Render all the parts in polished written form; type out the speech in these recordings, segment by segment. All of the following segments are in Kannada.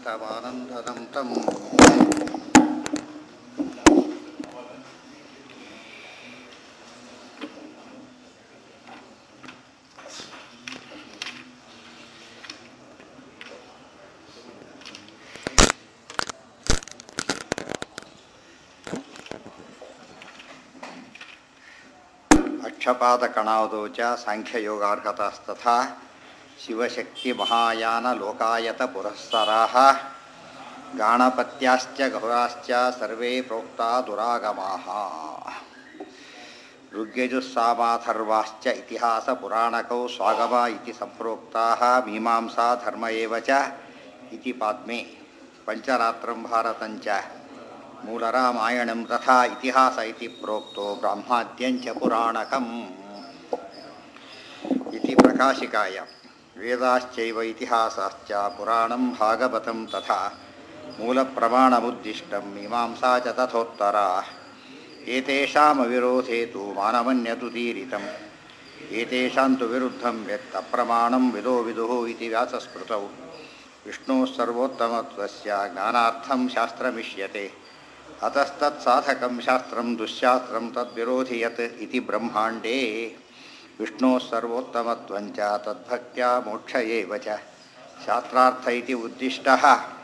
ತಮಾನಂದನಂ ತಂ ಅಕ್ಷಪಾದಕಣಾದೋ ಚ ಸಾಂಖ್ಯಯೋಗಾರ್ಹತಸ್ತಥಾ ಶಿವಶಕ್ತಿ ಮಹಾಯಾನ ಲೋಕಾಯತ ಪುರಸ್ಸರಾಃ ಗಾಣಪತ್ಯಾಶ್ಚ ಗಹುರಾಶ್ಚ ಸರ್ವೇ ಪ್ರೋಕ್ತಾ ದುರಾಗಮಾಃ ಋಗ್ಯಜುಸ್ಸಾಮಾಥರ್ವಾಶ್ಚ ಇತಿಹಾಸ ಪುರಾಣಕೌ ಸ್ವಾಗಮ ಇತಿ ಸಂಪ್ರೋಕ್ತಾಃ ಮೀಮಾಂಸಾ ಧರ್ಮ ಏವ ಚ ಇತಿ ಪಾದ್ಮೇ ಪಂಚರಾತ್ರಂ ಭಾರತಂಚ ಮೂಲರಾಮಾಯಣಂ ತಥಾ ಇತಿಹಾಸ ಇತಿ ಪ್ರೋಕ್ತೋ ಬ್ರಹ್ಮಾದ್ಯಂಚ ಪುರಾಣಕಂ ಇತಿ ಪ್ರಕಾಶಿಕಾಯ ವೇದಾಶ್ಚೈವ ಇತಿಹಾಸಾಶ್ಚ ಪುರಾಣಂ ಭಾಗವತಂ ತಥಾ ಮೂಲಪ್ರಮಾಣಮುದ್ದಿಷ್ಟಂ ಮೀಮಾಂಸಾ ಚ ತಥೋತ್ತರಾ ಏತೇಷಾಂ ಅವಿರೋಧೇ ತು ಮಾನಮನ್ಯತು ತೀರಿತಂ ಏತೇಷಾಂ ತು ವಿರುದ್ಧಂ ಯತ್ ಅಪ್ರಮಾಣಂ ವಿದೋ ವಿದುಃ ಇತಿ ವ್ಯಾಸಸ್ಮೃತೌ ವಿಷ್ಣುಃ ಸರ್ವೋತ್ತಮತ್ವಸ್ಯ ಜ್ಞಾನಾರ್ಥಂ ಶಾಸ್ತ್ರಮಿಷ್ಯತೆ ಅತಸ್ತತ್ ಸಾಧಕಂ ಶಾಸ್ತ್ರಂ ದುಶ್ಯಾಸ್ತ್ರಂ ತದ್ವಿರೋಧಿ ಯತ್ ಇತಿ ಬ್ರಹ್ಮಾಂಡೇ ವಿಷ್ಣೋಃ ಸರ್ವೋತ್ತಮತ್ವಂಚ ತದ್ಭಕ್ತ್ಯಾ ಮೋಕ್ಷ ಏವ ಚ ಶಾಸ್ತ್ರಾರ್ಥ ಇತಿ ಉದ್ದಿಷ್ಟಃ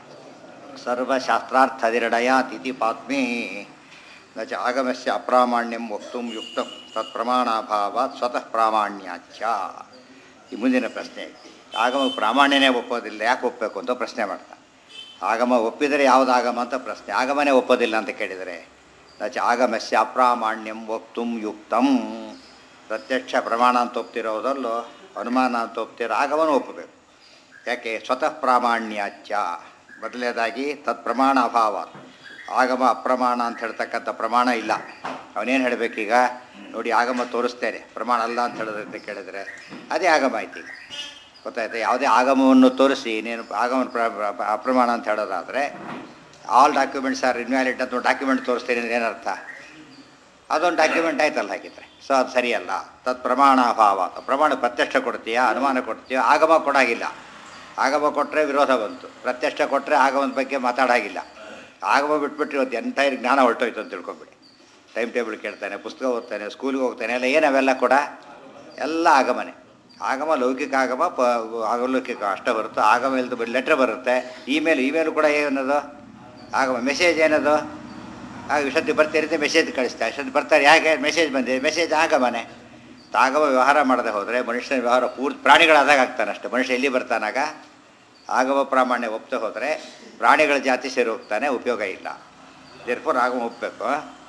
ಸರ್ವಶಾಸ್ತ್ರಾರ್ಥನಿರ್ಣಯಾತ್ ಇತಿ ಪಾದ್ಮೇ ನ ಚ ಆಗಮಸ್ಯ ಅಪ್ರಾಮಾಣ್ಯಂ ವಕ್ತುಂ ಯುಕ್ತಂ ತತ್ಪ್ರಮಾಣಾಭಾವಾತ್ ಸ್ವತಃ ಪ್ರಾಮಾಣ್ಯಾಚ್ಚ. ಈ ಮುಂದಿನ ಪ್ರಶ್ನೆ, ಆಗಮ ಪ್ರಾಮಾಣ್ಯನೇ ಒಪ್ಪೋದಿಲ್ಲ, ಯಾಕೆ ಒಪ್ಪಬೇಕು ಅಂತ ಪ್ರಶ್ನೆ ಮಾಡ್ತಾರೆ. ಆಗಮ ಒಪ್ಪಿದರೆ ಯಾವುದು ಆಗಮ ಅಂತ ಪ್ರಶ್ನೆ. ಆಗಮನೇ ಒಪ್ಪೋದಿಲ್ಲ ಅಂತ ಕೇಳಿದರೆ ನ ಚ ಆಗಮಸ್ಯ ಅಪ್ರಾಮಾಣ್ಯಂ ವಕ್ತುಂ ಯುಕ್ತಂ, ಪ್ರತ್ಯಕ್ಷ ಪ್ರಮಾಣ ಅಂತ ಒಪ್ತಿರೋದಲ್ಲೋ ಅನುಮಾನ ಅಂತ ಒಪ್ತಿರೋ ಆಗಮನೂ ಒಪ್ಪಬೇಕು. ಯಾಕೆ? ಸ್ವತಃ ಪ್ರಾಮಾಣ್ಯಾಚ್ಚ. ಮೊದಲನೇದಾಗಿ ತತ್ಪ್ರಮಾಣ ಅಭಾವ, ಆಗಮ ಅಪ್ರಮಾಣ ಅಂತ ಹೇಳ್ತಕ್ಕಂಥ ಪ್ರಮಾಣ ಇಲ್ಲ. ಅವನೇನು ಹೇಳಬೇಕೀಗ? ನೋಡಿ, ಆಗಮ ತೋರಿಸ್ತೇನೆ, ಪ್ರಮಾಣ ಅಲ್ಲ ಅಂತ ಹೇಳೋದಂತ ಕೇಳಿದರೆ ಅದೇ ಆಗಮ ಆಯ್ತು. ಈಗ ಗೊತ್ತಾಯ್ತು. ಯಾವುದೇ ಆಗಮವನ್ನು ತೋರಿಸಿ ನೀನು ಆಗಮನ ಅಪ್ರಮಾಣ ಅಂತ ಹೇಳೋದಾದರೆ ಆಲ್ ಡಾಕ್ಯುಮೆಂಟ್ಸ್ ಆರ್ ಇನ್ವ್ಯಾಲಿಡ್ ಅಂತ ಡಾಕ್ಯುಮೆಂಟ್ ತೋರಿಸ್ತೀನಿ ಅಂದರೆ ಏನರ್ಥ? ಅದೊಂದು ಡಾಕ್ಯುಮೆಂಟ್ ಆಯ್ತಲ್ಲ ಹಾಗಿದ್ರೆ. ಸೊ ಅದು ಸರಿಯಲ್ಲ. ತತ್ ಪ್ರಮಾಣ ಅಭಾವ. ಪ್ರಮಾಣ ಪ್ರತ್ಯಕ್ಷ ಕೊಡ್ತೀಯಾ, ಅನುಮಾನ ಕೊಡ್ತೀಯಾ, ಆಗಮ ಕೊಡಾಗಿಲ್ಲ. ಆಗಮ ಕೊಟ್ಟರೆ ವಿರೋಧ ಬಂತು, ಪ್ರತ್ಯಕ್ಷ ಕೊಟ್ಟರೆ ಆಗಮದ ಬಗ್ಗೆ ಮಾತಾಡಾಗಿಲ್ಲ. ಆಗಮ ಬಿಟ್ಬಿಟ್ಟು ಇವತ್ತು ಎಂಟೈರ್ ಜ್ಞಾನ ಹೊರಟೋಯ್ತು ಅಂತ ತಿಳ್ಕೊಬಿಡಿ. ಟೈಮ್ ಟೇಬಲ್ ಕೇಳ್ತಾನೆ, ಪುಸ್ತಕ ಓದ್ತಾನೆ, ಸ್ಕೂಲಿಗೆ ಹೋಗ್ತಾನೆ, ಎಲ್ಲ ಏನವೆಲ್ಲ ಕೂಡ ಎಲ್ಲ ಆಗಮನೆ. ಆಗಮ ಲೌಕಿಕ ಆಗಮ ಅಲೌಕಿಕ ಅಷ್ಟೇ ಬರುತ್ತೆ. ಆಗಮ ಇಲ್ದ ಲೆಟ್ರ್ ಬರುತ್ತೆ, ಇಮೇಲು ಕೂಡ ಏನದು ಆಗಮ. ಮೆಸೇಜ್ ಏನದು? ಆಗ ಇಷ್ಟೊತ್ತಿಗೆ ಬರ್ತಿರುತ್ತೆ, ಮೆಸೇಜ್ ಕಳಿಸ್ತಾರೆ. ಇಷ್ಟೊತ್ತಿಗೆ ಬರ್ತಾರೆ, ಯಾಕೆ ಮೆಸೇಜ್ ಬಂದಿದೆ? ಮೆಸೇಜ್ ಆಗಮನೆ. ಆಗಮ ವ್ಯವಹಾರ ಮಾಡದೆ ಹೋದರೆ ಮನುಷ್ಯನ ವ್ಯವಹಾರ ಪೂರ್ತಿ ಪ್ರಾಣಿಗಳಾದಾಗ ಆಗ್ತಾನೆ ಅಷ್ಟೇ. ಮನುಷ್ಯ ಎಲ್ಲಿ ಬರ್ತಾನಾಗ? ಆಗಮ ಪ್ರಾಮಾಣ್ಯ ಒಪ್ಪದೆ ಹೋದರೆ ಪ್ರಾಣಿಗಳ ಜಾತಿ ಸೇರಿ ಹೋಗ್ತಾನೆ, ಉಪಯೋಗ ಇಲ್ಲ. ದೇರ್ಫೋರ್ ಆಗಮ ಒಪ್ಪಬೇಕು.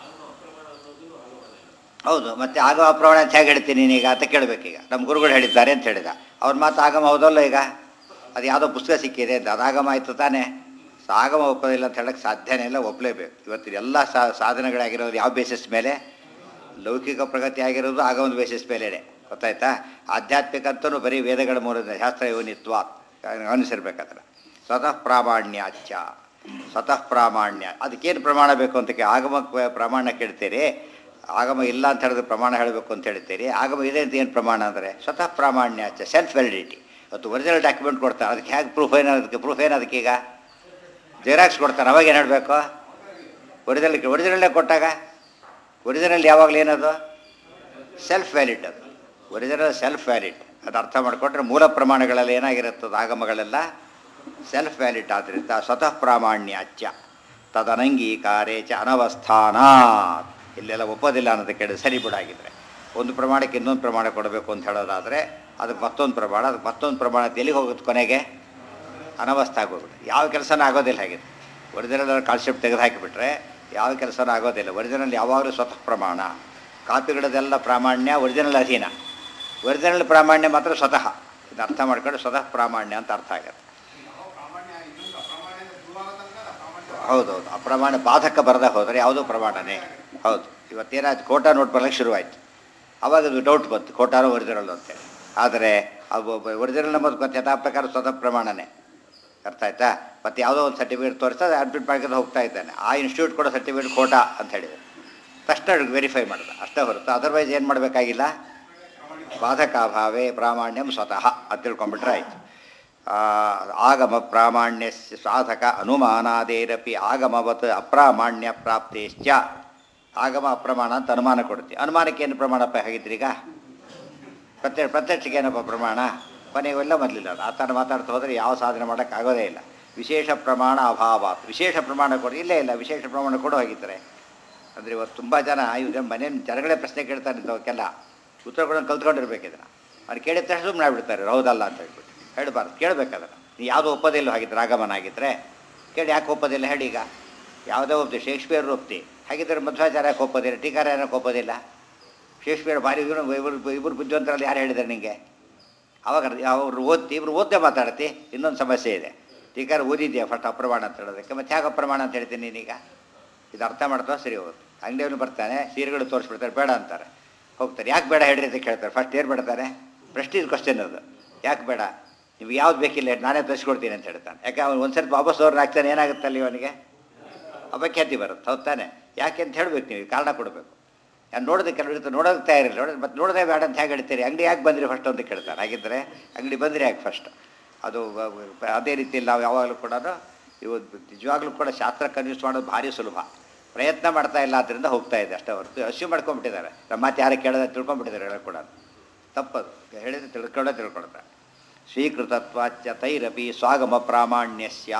ಹೌದು, ಮತ್ತು ಆಗಮ ಅಪ್ರಮಾಣ ಅಂತ ಹೇಗೆ ಹೇಳ್ತೀನಿ ನೀನೀಗ ಅಂತ ಕೇಳಬೇಕೀಗ. ನಮ್ಮ ಗುರುಗಳು ಹೇಳಿದ್ದಾರೆ ಅಂತ ಹೇಳಿದ, ಅವ್ರ ಮಾತು ಆಗಮ ಹೌದಲ್ಲ? ಈಗ ಅದು ಯಾವುದೋ ಪುಸ್ತಕ ಸಿಕ್ಕಿದೆ ಅಂತ ಅದು ಆಗಮ ಆಯಿತು ತಾನೇ. ಆಗಮ ಒಪ್ಪೋದಿಲ್ಲ ಅಂತ ಹೇಳೋಕ್ಕೆ ಸಾಧ್ಯನೇ ಇಲ್ಲ, ಒಪ್ಪಲೇಬೇಕು. ಇವತ್ತು ಎಲ್ಲ ಸಾಧನೆಗಳಾಗಿರೋದು ಯಾವ ಬೇಸಿಸ್ ಮೇಲೆ? ಲೌಕಿಕ ಪ್ರಗತಿ ಆಗಿರೋದು ಆಗಮದ ಬೇಸಿಸ್ ಮೇಲೇ. ಗೊತ್ತಾಯ್ತಾ? ಆಧ್ಯಾತ್ಮಿಕ ಅಂತಲೂ ಬರೀ ವೇದಗಳ ಮೂಲದ ಶಾಸ್ತ್ರ ಯೋನಿತ್ವ ಅನುಸರಿಬೇಕಾದ್ರೆ. ಸ್ವತಃ ಪ್ರಾಮಾಣ್ಯಾಚ್ಚ. ಸ್ವತಃ ಪ್ರಾಮಾಣ್ಯ ಅದಕ್ಕೇನು ಪ್ರಮಾಣ ಬೇಕು ಅಂತ ಆಗಮ ಪ್ರಮಾಣ ಕೇಳ್ತೀರಿ. ಆಗಮ ಇಲ್ಲ ಅಂತ ಹೇಳಿದ್ರೆ ಪ್ರಮಾಣ ಹೇಳಬೇಕು ಅಂತ ಹೇಳ್ತೀರಿ. ಆಗಮ ಇದೆ ಅಂತ ಏನು ಪ್ರಮಾಣ ಅಂದರೆ ಸ್ವತಃ ಪ್ರಾಮಾಣ್ಯಾಚ್ಚ, ಸೆಲ್ಫ್ ವ್ಯಾಲಿಡಿಟಿ. ಇವತ್ತು ಒರಿಜಿನಲ್ ಡಾಕ್ಯುಮೆಂಟ್ ಕೊಡ್ತಾರೆ, ಅದಕ್ಕೆ ಹೇಗೆ ಪ್ರೂಫ್ ಏನು? ಅದಕ್ಕೀಗ ಜೆರಾಕ್ಸ್ ಕೊಡ್ತಾರೆ, ಅವಾಗ ಏನು ಹೇಳಬೇಕು? ಒರಿಜಿನಲ್ಲೇ ಕೊಟ್ಟಾಗ ಒರಿಜಿನಲ್ ಯಾವಾಗಲೂ ಏನದು? Self valid. ಅದು ಒರಿಜಿನಲ್ ಸೆಲ್ಫ್ ವ್ಯಾಲಿಡ್. ಅದು ಅರ್ಥ ಮಾಡಿಕೊಂಡ್ರೆ ಮೂಲ ಪ್ರಮಾಣಗಳೆಲ್ಲ ಏನಾಗಿರುತ್ತದೆ? ಆಗಮಗಳೆಲ್ಲ ಸೆಲ್ಫ್ ವ್ಯಾಲಿಡ್. ಆದ್ದರಿಂದ ಸ್ವತಃ ಪ್ರಾಮಾಣ್ಯಾಚ್ಯ ತದನಂಗೀಕಾರೇ ಚ ಅನವಸ್ಥಾನಾತ್. ಇಲ್ಲೆಲ್ಲ ಒಪ್ಪೋದಿಲ್ಲ ಅನ್ನೋದಕ್ಕೆ ಕೇಳಿದ್ರೆ ಸರಿ ಬಿಡಾಗಿದ್ರೆ ಒಂದು ಪ್ರಮಾಣಕ್ಕೆ ಇನ್ನೊಂದು ಪ್ರಮಾಣ ಕೊಡಬೇಕು ಅಂತ ಹೇಳೋದಾದರೆ ಅದಕ್ಕೆ ಮತ್ತೊಂದು ಪ್ರಮಾಣ, ಅದಕ್ಕೆ ಮತ್ತೊಂದು ಪ್ರಮಾಣ ಎಲ್ಲಿಗೆ ಹೋಗುತ್ತೆ? ಕೊನೆಗೆ ಅನವಸ್ಥಾಗಿ ಹೋಗ್ಬಿಟ್ಟು ಯಾವ ಕೆಲಸನೂ ಆಗೋದಿಲ್ಲ. ಹಾಗಿದೆ ಒರಿಜಿನಲ್ ಕಾನ್ಸೆಪ್ಟ್ ತೆಗೆದು ಹಾಕಿಬಿಟ್ರೆ ಯಾವ ಕೆಲಸನೂ ಆಗೋದಿಲ್ಲ. ಒರಿಜಿನಲ್ ಯಾವಾಗಲೂ ಸ್ವತಃ ಪ್ರಮಾಣ. ಕಾಪಿಗಳದೆಲ್ಲ ಪ್ರಾಮಾಣ್ಯ ಒರಿಜಿನಲ್ ಅಧೀನ. ಒರಿಜಿನಲ್ ಪ್ರಾಮಾಣ್ಯ ಮಾತ್ರ ಸ್ವತಃ. ಇದು ಅರ್ಥ ಮಾಡ್ಕೊಂಡು ಸ್ವತಃ ಪ್ರಾಮಾಣ್ಯ ಅಂತ ಅರ್ಥ ಆಗುತ್ತೆ. ಹೌದೌದು, ಅಪ್ರಮಾಣ ಬಾಧಕ ಬರದೆ ಹೋದರೆ ಯಾವುದೋ ಪ್ರಮಾಣನೇ. ಹೌದು, ಇವತ್ತೇನಾಯ್ತು, ಕೋಟಾ ನೋಟ್ ಬರಲಿಕ್ಕೆ ಶುರುವಾಯಿತು. ಆವಾಗ ಅದು ಡೌಟ್ ಬಂತು, ಕೋಟಾನು ಒರಿಜಿನಲ್ ಅಂತೇಳಿ. ಆದರೆ ಅದು ಒರಿಜಿನಲ್ ನಮ್ಮದು ಮತ್ತು ಯಥಾ ಪ್ರಕಾರ ಸ್ವತಃ ಪ್ರಮಾಣನೇ. ಅರ್ಥ ಆಯ್ತಾ? ಮತ್ತು ಯಾವುದೋ ಒಂದು ಸರ್ಟಿಫಿಕೇಟ್ ತೋರಿಸ್ತದೆ, ಅಡ್ಮಿಟ್ ಮಾಡ್ಕೊಂಡು ಹೋಗ್ತಾ ಇದ್ದಾನೆ. ಆ ಇನ್ಸ್ಟಿಟ್ಯೂಟ್ ಕೊಡೋ ಸರ್ಟಿಫಿಕೇಟ್ ಕೋಟಾ ಅಂತ ಹೇಳಿದರು. ತಕ್ಷಣ ವೆರಿಫೈ ಮಾಡಿದ, ಅಷ್ಟೇ ಹೊರತು ಅದರ್ವೈಸ್ ಏನು ಮಾಡಬೇಕಾಗಿಲ್ಲ. ಬಾಧಕಾಭಾವೇ ಪ್ರಾಮಾಣ್ಯಂ ಸ್ವತಃ ಅಂತ ತಿಳ್ಕೊಂಬಿಟ್ರೆ ಆಯಿತು. ಆಗಮ ಪ್ರಾಮಾಣ್ಯ ಸಾಧಕ ಅನುಮಾನಾದೇರಪಿ ಆಗಮವತ್ ಅಪ್ರಾಮಾಣ್ಯ ಪ್ರಾಪ್ತೇಶ್ಚ. ಆಗಮ ಅಪ್ರಮಾಣ ಅಂತ ಅನುಮಾನ ಕೊಡ್ತೀವಿ. ಅನುಮಾನಕ್ಕೆ ಏನು ಪ್ರಮಾಣಪ್ಪ ಹೇಗಿದ್ರಿ ಈಗ? ಪ್ರತ್ಯಕ್ಷಕ್ಕೆ ಏನಪ್ಪ ಪ್ರಮಾಣ? ಕೊನೆಗೆಲ್ಲ ಮೊದಲಿಲ್ಲ. ಆ ಥರ ಮಾತಾಡ್ತಾ ಹೋದರೆ ಯಾವ ಸಾಧನೆ ಮಾಡೋಕ್ಕಾಗೋದೇ ಇಲ್ಲ. ವಿಶೇಷ ಪ್ರಮಾಣ ಅಭಾವ. ವಿಶೇಷ ಪ್ರಮಾಣ ಕೊಡಿ, ಇಲ್ಲೇ ಇಲ್ಲ ವಿಶೇಷ ಪ್ರಮಾಣ ಕೊಡು ಹೋಗಿದ್ದಾರೆ. ಅಂದರೆ ಇವತ್ತು ತುಂಬ ಜನ ಇವ್ರ ಮನೇಲಿ ಜನಗಳೇ ಪ್ರಶ್ನೆ ಕೇಳ್ತಾರೆ ಇಂಥವಕ್ಕೆಲ್ಲ ಉತ್ತರ ಕೊಡೋದು ಕಲ್ತ್ಕೊಂಡಿರ್ಬೇಕಿದ್ರೆ ಅವ್ರು ಕೇಳಿದ ತಕ್ಷಣ ಸುಮ್ಮನೆ ಆಗ್ಬಿಡ್ತಾರೆ, ಹೌದಲ್ಲ ಅಂತ ಹೇಳ್ಬಿಟ್ಟು. ಹೇಳಬಾರ್ದು, ಕೇಳಬೇಕಾದ್ರೆ ನೀವು ಯಾವುದೋ ಒಪ್ಪೋದಿಲ್ಲ ಹಾಗಿದ್ರೆ ಆಗಮನ ಆಗಿದ್ದರೆ ಕೇಳಿ. ಯಾಕೆ ಒಪ್ಪೋದಿಲ್ಲ ಹೇಳಿ? ಈಗ ಯಾವುದೋ ಒಪ್ತಿ ಶೇಕ್ಸ್ಪಿಯರ್ ಒಪ್ತಿ ಹಾಗಿದ್ದರೆ ಮಧ್ವಾಚಾರ್ಯ ಯಾಕೆ ಒಪ್ಪೋದಿಲ್ಲ, ಟೀಕಾರ ಏನಕ್ಕೆ ಒಪ್ಪೋದಿಲ್ಲ? ಶೇಕ್ಸ್ಪಿಯರ್ ಭಾರಿ ಇಬ್ಬರು ಬುದ್ಧಿವಂತರಲ್ಲಿ ಯಾರು ಹೇಳಿದ್ದಾರೆ ನಿಮಗೆ? ಅವಾಗ ಅವ್ರು ಓದ್ತಿ, ಇಬ್ರು ಓದ್ದೇ ಮಾತಾಡ್ತಿ. ಇನ್ನೊಂದು ಸಮಸ್ಯೆ ಇದೆ, ಟೀಕಾರ ಓದಿದ್ಯಾ ಫಸ್ಟ್ ಅಪ್ರಮಾಣ ಅಂತ ಹೇಳೋದಕ್ಕೆ, ಮತ್ತೆ ಯಾಕೆ ಅಪ್ರಮಾಣ ಅಂತ ಹೇಳ್ತೀನಿ ನೀನೀಗ? ಇದು ಅರ್ಥ ಮಾಡ್ತಾವ ಸರಿ ಹೋಗುತ್ತೆ. ಅಂಗಡಿಯವನು ಬರ್ತಾನೆ, ಸೀರೆಗಳು ತೋರಿಸ್ಬಿಡ್ತಾರೆ, ಬೇಡ ಅಂತಾರೆ, ಹೋಗ್ತಾರೆ. ಯಾಕೆ ಬೇಡ ಹೇಳ್ರಿ ಅಂತ ಕೇಳ್ತಾರೆ. ಫಸ್ಟ್ ಏನು ಬಿಡ್ತಾರೆ? ಪ್ರೆಸ್ಟೀಜ್ ಕ್ವಶನ್ ಅದು. ಯಾಕೆ ಬೇಡ? ನಿಮ್ಗೆ ಯಾವ್ದು ಬೇಕಿಲ್ಲ ನಾನೇ ತರಿಸ್ಕೊಡ್ತೀನಿ ಅಂತ ಹೇಳ್ತಾನೆ. ಯಾಕೆ ಅವ್ನು ಒಂದು ಸರ್ತಿ ವಾಪಸ್ ಅವ್ರನ್ನ ಹಾಕ್ತಾನೆ, ಏನಾಗುತ್ತೆ ಅಲ್ಲಿ ಅವನಿಗೆ ಅಪಖ್ಯಾತಿ ಬರುತ್ತೆ. ಹೌದು ತಾನೆ? ಯಾಕೆ ಅಂತ ಹೇಳಬೇಕು, ನೀವು ಕಾರಣ ಕೊಡಬೇಕು. ನಾನು ನೋಡೋದಕ್ಕೆ ಕೆಲವರು ನೋಡೋದಕ್ಕೆ ತಯಾರಿಲ್ಲ, ಮತ್ತೆ ನೋಡೋದೇ ಬೇಡ ಅಂತ ಹೇಗೆ ಹೇಳ್ತೀರಿ? ಅಂಗಡಿ ಯಾಕೆ ಬಂದ್ರಿ ಫಸ್ಟ್ ಅಂತ ಕೇಳ್ತಾರೆ. ಹಾಗಿದ್ದರೆ ಅಂಗಡಿ ಬಂದರೆ ಯಾಕೆ ಫಸ್ಟ್? ಅದು ಅದೇ ರೀತಿಯಲ್ಲಿ ನಾವು ಯಾವಾಗಲೂ ಕೂಡ ಇವು ನಿಜವಾಗ್ಲೂ ಕೂಡ ಶಾಸ್ತ್ರ ಕನ್ವಿನ್ಸ್ ಮಾಡೋದು ಭಾರಿ ಸುಲಭ. ಪ್ರಯತ್ನ ಮಾಡ್ತಾ ಇಲ್ಲ, ಆದ್ದರಿಂದ ಹೋಗ್ತಾ ಇದೆ ಅಷ್ಟೇ ಹೊರತು ಅಶ್ಯೂ ಮಾಡ್ಕೊಂಡ್ಬಿಟ್ಟಿದ್ದಾರೆ. ನಮ್ಮ ಮಾತು ಯಾರು ಕೇಳೋದು ತಿಳ್ಕೊಂಡ್ಬಿಟ್ಟಿದ್ದಾರೆ. ಹೇಳೋ ಕೂಡ ತಪ್ಪದು, ಹೇಳಿದ್ರೆ ತಿಳ್ಕೊಳ್ತಾರೆ. ಸ್ವೀಕೃತತ್ವಾಚ್ಯ ತೈರಪಿ ಸ್ವಾಗಮ ಪ್ರಾಮಾಣ್ಯಸ್ಯ.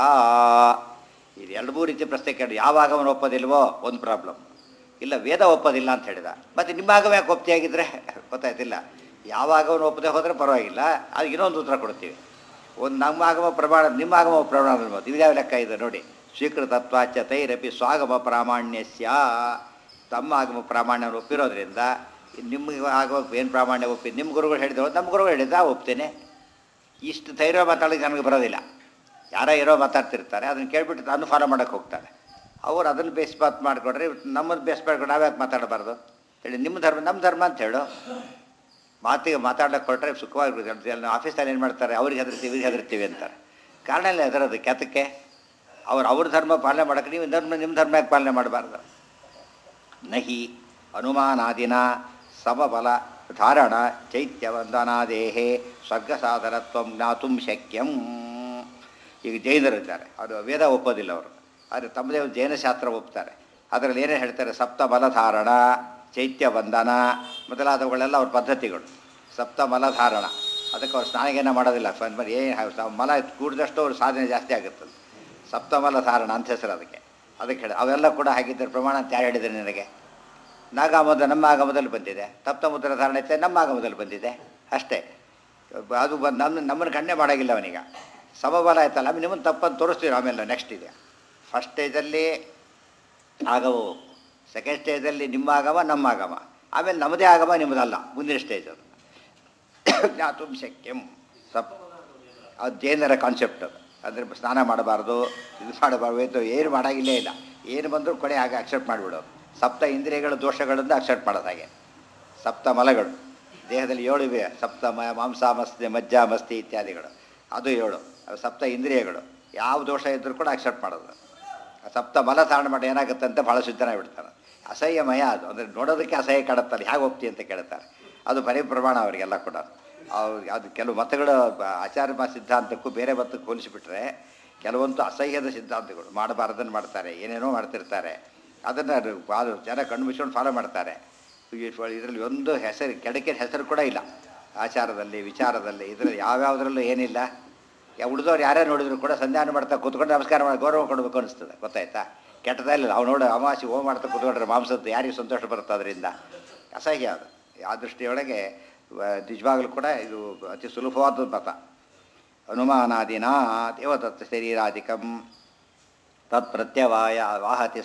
ಇದು ಎರಡು ರೀತಿ ಪ್ರಶ್ನೆ ಕೇಳಿ. ಯಾವಾಗ ಅವನು ಒಪ್ಪೋದಿಲ್ವೋ ಒಂದು ಪ್ರಾಬ್ಲಮ್, ಇಲ್ಲ ವೇದ ಒಪ್ಪೋದಿಲ್ಲ ಅಂತ ಹೇಳಿದ. ಮತ್ತು ನಿಮ್ಮಾಗವ ಯಾಕೆ ಒಪ್ತಿಯಾಗಿದ್ದರೆ ಗೊತ್ತಾಯ್ತಿಲ್ಲ. ಯಾವಾಗ ಅವನು ಒಪ್ಪದೆ ಹೋದರೆ ಪರವಾಗಿಲ್ಲ, ಅದಕ್ಕೆ ಇನ್ನೊಂದು ಉತ್ತರ ಕೊಡ್ತೀವಿ. ಒಂದು ನಮ್ಮ ಆಗಮ ಪ್ರಮಾಣ, ನಿಮ್ಮ ಆಗಮ ಪ್ರಮಾಣ ಅನ್ಬೋದು. ಇದು ಯಾವ ಲೆಕ್ಕ ಇದೆ ನೋಡಿ. ಸ್ವೀಕೃತತ್ವಾಚ್ಯ ತೈರಪಿ ಸ್ವಾಗಮ ಪ್ರಾಮಾಣ್ಯಸ್ಯ. ತಮ್ಮ ಆಗಮ ಪ್ರಾಮಾಣ್ಯವನ್ನು ಒಪ್ಪಿರೋದ್ರಿಂದ ನಿಮಗೆ ಆಗಮ ಏನು ಪ್ರಾಮಾಣ್ಯ ಒಪ್ಪಿ ನಿಮ್ಮ ಗುರುಗಳು ಹೇಳಿದ್ರು, ನಮ್ಮ ಗುರುಗಳು ಹೇಳಿದ ಒಪ್ತೇನೆ. ಇಷ್ಟು ಧೈರ್ಯ ಮಾತಾಡೋಕ್ಕೆ ನನಗೆ ಬರೋದಿಲ್ಲ. ಯಾರೋ ಇರೋ ಮಾತಾಡ್ತಿರ್ತಾರೆ, ಅದನ್ನು ಕೇಳಿಬಿಟ್ಟು ನಾನು ಫಾಲೋ ಮಾಡೋಕ್ಕೆ ಹೋಗ್ತಾರೆ. ಅವ್ರು ಅದನ್ನು ಬೇಸ್ ಮಾತು ಮಾಡಿಕೊಡ್ರೆ ನಮ್ಮದು ಬೇಸ್ ಮಾಡ್ಕೊಂಡು ನಾವ್ಯಾಕೆ ಮಾತಾಡಬಾರ್ದು ಹೇಳಿ? ನಿಮ್ಮ ಧರ್ಮ ನಮ್ಮ ಧರ್ಮ ಅಂತ ಹೇಳು. ಮಾತಿಗೆ ಮಾತಾಡೋಕ್ಕೆ ಕೊಟ್ಟರೆ ಸುಖವಾಗಿರ್ಬೋದು. ಆಫೀಸಲ್ಲಿ ಏನು ಮಾಡ್ತಾರೆ, ಅವ್ರಿಗೆ ಹೆದರ್ತೀವಿ ಇವ್ರಿಗೆ ಹೆದರ್ತೀವಿ ಅಂತಾರೆ. ಕಾರಣ ಇಲ್ಲ ಹೆದರೋದಕ್ಕೆ. ಅದಕ್ಕೆ ಅವ್ರ ಧರ್ಮ ಪಾಲನೆ ಮಾಡೋಕ್ಕೆ ನೀವು ನಿಮ್ಮ ಧರ್ಮ ಯಾಕೆ ಪಾಲನೆ ಮಾಡಬಾರ್ದು? ನಹಿ ಅನುಮಾನಾದಿನ ಸಮಬಲ ಧಾರಣ ಚೈತ್ಯವಂದನಾದೇಹೇ ಸ್ವರ್ಗ ಸಾಧನತ್ವ ಜ್ಞಾತು ಶಕ್ಯಂ. ಈಗ ಜೈನರಿದ್ದಾರೆ, ಅವರು ವೇದ ಒಪ್ಪೋದಿಲ್ಲ ಅವರು, ಆದರೆ ತಮ್ಮದೇ ಒಂದು ಜೈನಶಾಸ್ತ್ರ ಒಪ್ತಾರೆ. ಅದರಲ್ಲಿ ಏನೇನು ಹೇಳ್ತಾರೆ? ಸಪ್ತಮಲಧಾರಣ, ಚೈತ್ಯವಂದನ ಮೊದಲಾದವುಗಳೆಲ್ಲ ಅವ್ರ ಪದ್ಧತಿಗಳು. ಸಪ್ತಮಲಧಾರಣ, ಅದಕ್ಕೆ ಅವ್ರು ಸ್ನಾನಗೇನ ಮಾಡೋದಿಲ್ಲ. ಏನು ಮಲ ಕೂಡಿದಷ್ಟು ಅವ್ರ ಸಾಧನೆ ಜಾಸ್ತಿ ಆಗುತ್ತದೆ. ಸಪ್ತಮಲಧಾರಣ ಅಂತ ಹೆಸರು ಅದಕ್ಕೆ. ಹೇಳಿ ಅವೆಲ್ಲ ಕೂಡ ಹಾಗಿದ್ದರೆ ಪ್ರಮಾಣ ಅಂತ ಯಾರು ಹೇಳಿದರೆ ನಿನಗೆ? ನಾಗಾಮದ ನಮ್ಮ ಆಗಮದಲ್ಲಿ ಬಂದಿದೆ, ಸಪ್ತಮುದ್ರ ಧಾರಣ ಇತ್ತೆ ನಮ್ಮ ಆಗಮದಲ್ಲಿ ಬಂದಿದೆ ಅಷ್ಟೇ. ಅದು ನಮ್ಮನ್ನು ಗಣ್ಯ ಮಾಡೋಂಗಿಲ್ಲ ಅವನೀಗ. ಸಮಬಲ ಆಯ್ತಲ್ಲ, ನಿಮ್ಮನ್ನು ತಪ್ಪನ್ನು ತೋರಿಸ್ತೀವಿ. ಆಮೇಲೆ ನೆಕ್ಸ್ಟ್ ಇದೆ ಫಸ್ಟ್ ಸ್ಟೇಜಲ್ಲಿ ಆಗಮ, ಸೆಕೆಂಡ್ ಸ್ಟೇಜಲ್ಲಿ ನಿಮ್ಮ ಆಗಮ ನಮ್ಮ ಆಗಮ, ಆಮೇಲೆ ನಮ್ಮದೇ ಆಗಮ ನಿಮ್ಮದಲ್ಲ, ಮುಂದಿನ ಸ್ಟೇಜ್ ಅದು. ಜ್ಞಾತು ಶಕ್ಯಂ ಅದು ಜೈನರ ಕಾನ್ಸೆಪ್ಟ್. ಅದು ಅಂದರೆ ಸ್ನಾನ ಮಾಡಬಾರ್ದು, ಇದು ಮಾಡಬಾರ್ದು, ಏನು ಮಾಡೋಂಗಿಲ್ಲೇ ಇಲ್ಲ. ಏನು ಬಂದರೂ ಕೊನೆ ಹಾಗೆ ಅಕ್ಸೆಪ್ಟ್ ಮಾಡಿಬಿಡೋದು. ಸಪ್ತ ಇಂದ್ರಿಯಗಳ ದೋಷಗಳನ್ನು ಅಕ್ಸೆಪ್ಟ್ ಮಾಡೋದು ಹಾಗೆ. ಸಪ್ತ ಮಲಗಳು ದೇಹದಲ್ಲಿ 7 ಇವೆ. ಸಪ್ತ ಮಾಂಸ ಮಸ್ತಿ ಮಜ್ಜ ಮಸ್ತಿ ಇತ್ಯಾದಿಗಳು, ಅದು 7. ಅದು ಸಪ್ತ ಇಂದ್ರಿಯಗಳು. ಯಾವ ದೋಷ ಇದ್ದರೂ ಕೂಡ ಅಕ್ಸೆಪ್ಟ್ ಮಾಡೋದು. ಸಪ್ತ ಮಲ ಧಾರಣ ಮಾಡಿ ಏನಾಗುತ್ತೆ ಅಂತ ಭಾಳ ಸಿದ್ಧನಾಗಿ ಬಿಡ್ತಾರೆ. ಅಸಹ್ಯಮಯ ಅದು, ಅಂದರೆ ನೋಡೋದಕ್ಕೆ ಅಸಹ್ಯ ಕಾಡುತ್ತಾರೆ. ಹೇಗೆ ಹೋಗ್ತಿ ಅಂತ ಕೇಳ್ತಾರೆ. ಅದು ಬರೀ ಪ್ರಮಾಣ ಅವರಿಗೆಲ್ಲ ಕೂಡ. ಅದು ಕೆಲವು ಮತಗಳು ಆಚಾರ್ಯ ಸಿದ್ಧಾಂತಕ್ಕೂ ಬೇರೆ ಮತಕ್ಕೆ ಹೋಲಿಸಿಬಿಟ್ರೆ ಕೆಲವೊಂದು ಅಸಹ್ಯದ ಸಿದ್ಧಾಂತಗಳು, ಮಾಡಬಾರ್ದನ್ನು ಮಾಡ್ತಾರೆ, ಏನೇನೋ ಮಾಡ್ತಿರ್ತಾರೆ. ಅದನ್ನು ಅದು ಜನ ಕಣ್ಣು ಮುಚ್ಕೊಂಡು ಫಾಲೋ ಮಾಡ್ತಾರೆ. ಇದರಲ್ಲಿ ಒಂದು ಹೆಸರು ಕೆಡಕಿನ ಹೆಸರು ಕೂಡ ಇಲ್ಲ ಆಚಾರದಲ್ಲಿ, ವಿಚಾರದಲ್ಲಿ, ಇದರಲ್ಲಿ ಯಾವ್ಯಾವುದ್ರಲ್ಲೂ ಏನಿಲ್ಲ. ಉಳಿದವ್ರು ಯಾರೇ ನೋಡಿದ್ರು ಕೂಡ ಸಂಧಾನ ಮಾಡ್ತಾ ಕೂತ್ಕೊಂಡು ನಮಸ್ಕಾರ ಮಾಡಿ ಗೌರವ ಕೊಡಬೇಕು ಅನಿಸ್ತದೆ. ಗೊತ್ತಾಯ್ತಾ? ಕೆಟ್ಟದಾಗಿಲ್ಲ. ನಾವು ನೋಡಿ ಅಮಾವಾಸ್ಯೆ ಹೋಮ ಮಾಡ್ತಾ ಕೂತ್ಕೊಂಡ್ರೆ ಮಾಂಸದ್ದು ಯಾರಿಗೆ ಸಂತೋಷ ಬರುತ್ತೆ? ಅದರಿಂದ ಅಸಹ್ಯ ಅದು. ಆ ದೃಷ್ಟಿಯೊಳಗೆ ನಿಜವಾಗಲೂ ಕೂಡ ಇದು ಅತಿ ಸುಲಭವಾದ ಮತ. ಅನುಮಾನಾದಿನ ದೇವದತ್ತ ಶರೀರಾಧಿಕಂ ತತ್ ಪ್ರತ್ಯವಾಯ ವಾಹತಿ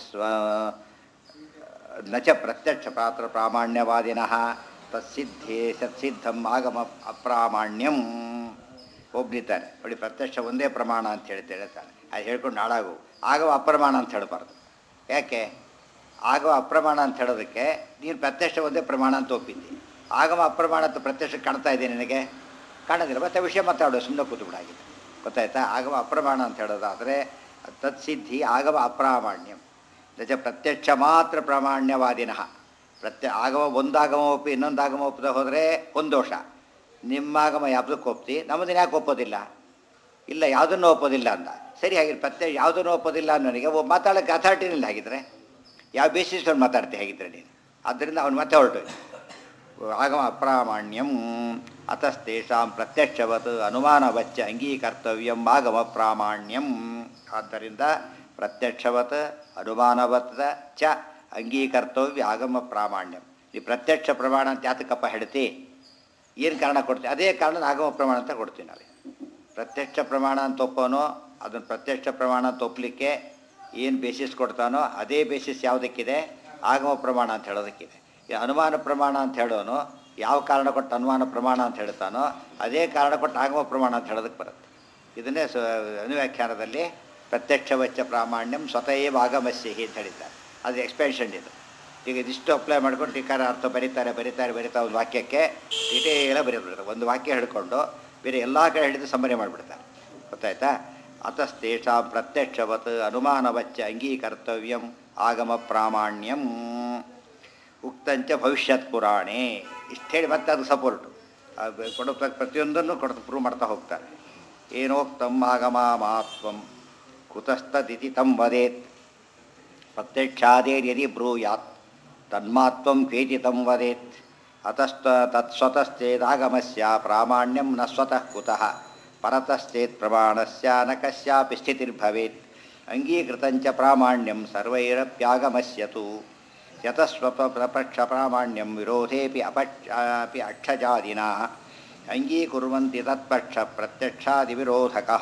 ನಚ ಪ್ರತ್ಯಕ್ಷ ಪಾತ್ರ ಪ್ರಾಮಾಣ್ಯವಾದಿನಃ ತತ್ಸಿದ್ಧೇ ಸತ್ಸಿದ್ಧಂ ಆಗಮ ಅಪ್ರಾಮಾಣ್ಯಂ. ಒಬ್ಬನಿದ್ದಾನೆ ನೋಡಿ, ಪ್ರತ್ಯಕ್ಷ ಒಂದೇ ಪ್ರಮಾಣ ಅಂತ ಹೇಳ್ತಾರೆ. ಅದು ಹೇಳ್ಕೊಂಡು ಹಾಳಾಗು. ಆಗವ ಅಪ್ರಮಾಣ ಅಂತ ಹೇಳಬಾರ್ದು. ಯಾಕೆ? ಆಗವ ಅಪ್ರಮಾಣ ಅಂತ ಹೇಳೋದಕ್ಕೆ ನೀನು ಪ್ರತ್ಯಕ್ಷ ಒಂದೇ ಪ್ರಮಾಣ ಅಂತ ಒಪ್ಪಿದ್ದಿ. ಆಗಮ ಅಪ್ರಮಾಣ ಅಂತ ಪ್ರತ್ಯಕ್ಷ ಕಾಣ್ತಾ ಇದೆ ನಿನಗೆ? ಕಾಣೋದಿಲ್ಲ. ಮತ್ತೆ ವಿಷಯ ಮಾತಾಡೋ, ಸುಮ್ಮನೆ ಕೂತ್ಬಿಡಾಗಿದೆ. ಗೊತ್ತಾಯ್ತಾ? ಆಗಮ ಅಪ್ರಮಾಣ ಅಂತ ಹೇಳೋದಾದರೆ ತತ್ಸಿದ್ಧಿ ಆಗಮ ಅಪ್ರಾಮಾಣ್ಯಂ ನಿಜ ಪ್ರತ್ಯಕ್ಷ ಮಾತ್ರ ಪ್ರಾಮಾಣ್ಯವಾದಿನಃ. ಆಗಮ ಒಂದಾಗಮ ಒಪ್ಪಿ ಇನ್ನೊಂದು ಆಗಮ ಒಪ್ಪದೆ ಹೋದರೆ ಒಂದು ದೋಷ. ನಿಮ್ಮಾಗಮ ಯಾವ್ದಕ್ಕೆ ಒಪ್ತಿ, ನಮ್ಮದನ್ನ ಯಾಕೆ ಒಪ್ಪೋದಿಲ್ಲ? ಇಲ್ಲ ಯಾವುದನ್ನು ಒಪ್ಪೋದಿಲ್ಲ ಅಂದ. ಸರಿ, ಹಾಗಿದ್ರೆ ಪ್ರತ್ಯೇಕ ಯಾವುದನ್ನು ಒಪ್ಪೋದಿಲ್ಲ ಅನ್ನೋನಿಗೆ ಮಾತಾಡೋಕ್ಕೆ ಅಥಾರಿಟಿನಿಲ್ಲ. ಹಾಗಿದ್ರೆ ಯಾವ ಬೇಸಿಸ್ಕೊಂಡು ಮಾತಾಡ್ತೆ ಹೇಗಿದ್ರೆ ನೀನು? ಆದ್ದರಿಂದ ಅವನು ಮತ್ತೆ ಹೊರಟು ಆಗಮ ಅಪ್ರಾಮಾಣ್ಯಂ ಅತಸ್ತೇಷಾಂ ಪ್ರತ್ಯಕ್ಷವತ್ ಅನುಮಾನವಚ್ಚ ಅಂಗೀಕರ್ತವ್ಯಂ ಆಗಮ ಪ್ರಾಮಾಣ್ಯಂ. ಆದ್ದರಿಂದ ಪ್ರತ್ಯಕ್ಷವತ್ ಅನುಮಾನವತ್ ಚ ಅಂಗೀಕರ್ತವ್ಯ ಆಗಮ ಪ್ರಾಮಾಣ್ಯಂ. ಈ ಪ್ರತ್ಯಕ್ಷ ಪ್ರಮಾಣ ಅಂತ ಯಾತಕ್ಕಪ್ಪ ಹೇಳ್ತಿ? ಏನು ಕಾರಣ ಕೊಡ್ತೀವಿ? ಅದೇ ಕಾರಣದ ಆಗಮ ಪ್ರಮಾಣ ಅಂತ ಕೊಡ್ತೀವಿ ನಾವು. ಪ್ರತ್ಯಕ್ಷ ಪ್ರಮಾಣ ಅಂತ ಒಪ್ಪೋನೋ ಅದನ್ನು ಪ್ರತ್ಯಕ್ಷ ಪ್ರಮಾಣ ಅಂತ ಒಪ್ಪಲಿಕ್ಕೆ ಏನು ಬೇಸಿಸ್ ಕೊಡ್ತಾನೋ ಅದೇ ಬೇಸಿಸ್ ಯಾವುದಕ್ಕಿದೆ? ಆಗಮ ಪ್ರಮಾಣ ಅಂತ ಹೇಳೋದಕ್ಕಿದೆ. ಈ ಅನುಮಾನ ಪ್ರಮಾಣ ಅಂತ ಹೇಳೋನು ಯಾವ ಕಾರಣ ಕೊಟ್ಟು ಅನುಮಾನ ಪ್ರಮಾಣ ಅಂತ ಹೇಳ್ತಾನೋ ಅದೇ ಕಾರಣ ಕೊಟ್ಟು ಆಗಮ ಪ್ರಮಾಣ ಅಂತ ಹೇಳೋದಕ್ಕೆ ಬರುತ್ತೆ. ಇದನ್ನೇ ಅನುವ್ಯಾಖ್ಯಾನದಲ್ಲಿ ಪ್ರತ್ಯಕ್ಷವಚ್ಚ ಪ್ರಾಮಾಣ್ಯಂ ಸ್ವತಃ ಆಗಮಸ್ಯಹಿ ಅಂತ ಹೇಳಿದ್ದಾರೆ. ಅದು ಎಕ್ಸ್ಪೆನ್ಷನ್ ಇದು. ಈಗ ಇದಿಷ್ಟು ಅಪ್ಲೈ ಮಾಡ್ಕೊಂಡು ಟೀಕಾರ ಅರ್ಥ ಬರೀತಾರೆ ಒಂದು ವಾಕ್ಯಕ್ಕೆ ಡೀಟೇಲಾಗಿ ಬರೀಬಿಡ್ತಾರೆ. ಒಂದು ವಾಕ್ಯ ಹಿಡ್ಕೊಂಡು ಬೇರೆ ಎಲ್ಲ ಕಡೆ ಹಿಡಿದು ಸಂಬಂಧ ಮಾಡಿಬಿಡ್ತಾರೆ. ಗೊತ್ತಾಯ್ತಾ? ಅತಸ್ತೇಷಾಂ ಪ್ರತ್ಯಕ್ಷವತ್ ಅನುಮಾನವಚ್ಚ ಅಂಗೀಕರ್ತವ್ಯಂ ಆಗಮ ಪ್ರಾಮಾಣ್ಯಂ ಉಕ್ತಂಚ ಭವಿಷ್ಯತ್ ಪುರಾಣೇ. ಇಷ್ಟು ಹೇಳಿ ಮತ್ತೆ ಅದು ಸಪೋರ್ಟು ಕೊಡೋ ಪ್ರತಿಯೊಂದನ್ನು ಪ್ರೂವ್ ಮಾಡ್ತಾ ಹೋಗ್ತಾರೆ. ಏನೋಕ್ತಂ ಆಗಮ ಮಹಾತ್ವಂ ಕುತಸ್ತದಿತಿ ತಂ ವದೇತ್ ಪ್ರತ್ಯಕ್ಷಾದೇರ್ಯದಿ ಬ್ರೂಯಾತ್ ತನ್ಮಾತ್ವಂ ಕ್ವೇತಿ ತಂ ವದೇತ್ ಅತಸ್ತ ತತ್ಸ್ವತಶ್ಚೇದಾಗಮಸ್ಯ ಪ್ರಾಮಾಣ್ಯಂ ನ ಸ್ವತಃ ಕುತಃ ಪರತಶ್ಚೇತ್ ಪ್ರಮಾಣಸ್ಯ ನ ಕಸ್ಯಾಪಿ ಸ್ಥಿತಿರ್ಭವೇತ್ ಅಂಗೀಕೃತಂಚ ಪ್ರಾಮಾಣ್ಯಂ ಸರ್ವೈರಪ್ಯಾಗಮಸ್ಯತು ಯತಸ್ವಪಕ್ಷ ಪ್ರಾಮಾಣ್ಯಂ ವಿರೋಧೇಪಿ ಅಪಿ ಅಕ್ಷಜಾದಿನಃ ಅಂಗೀಕುರ್ವಂತಿ ತತ್ಪಕ್ಷ ಪ್ರತ್ಯಕ್ಷಾದಿವಿರೋಧಕಃ.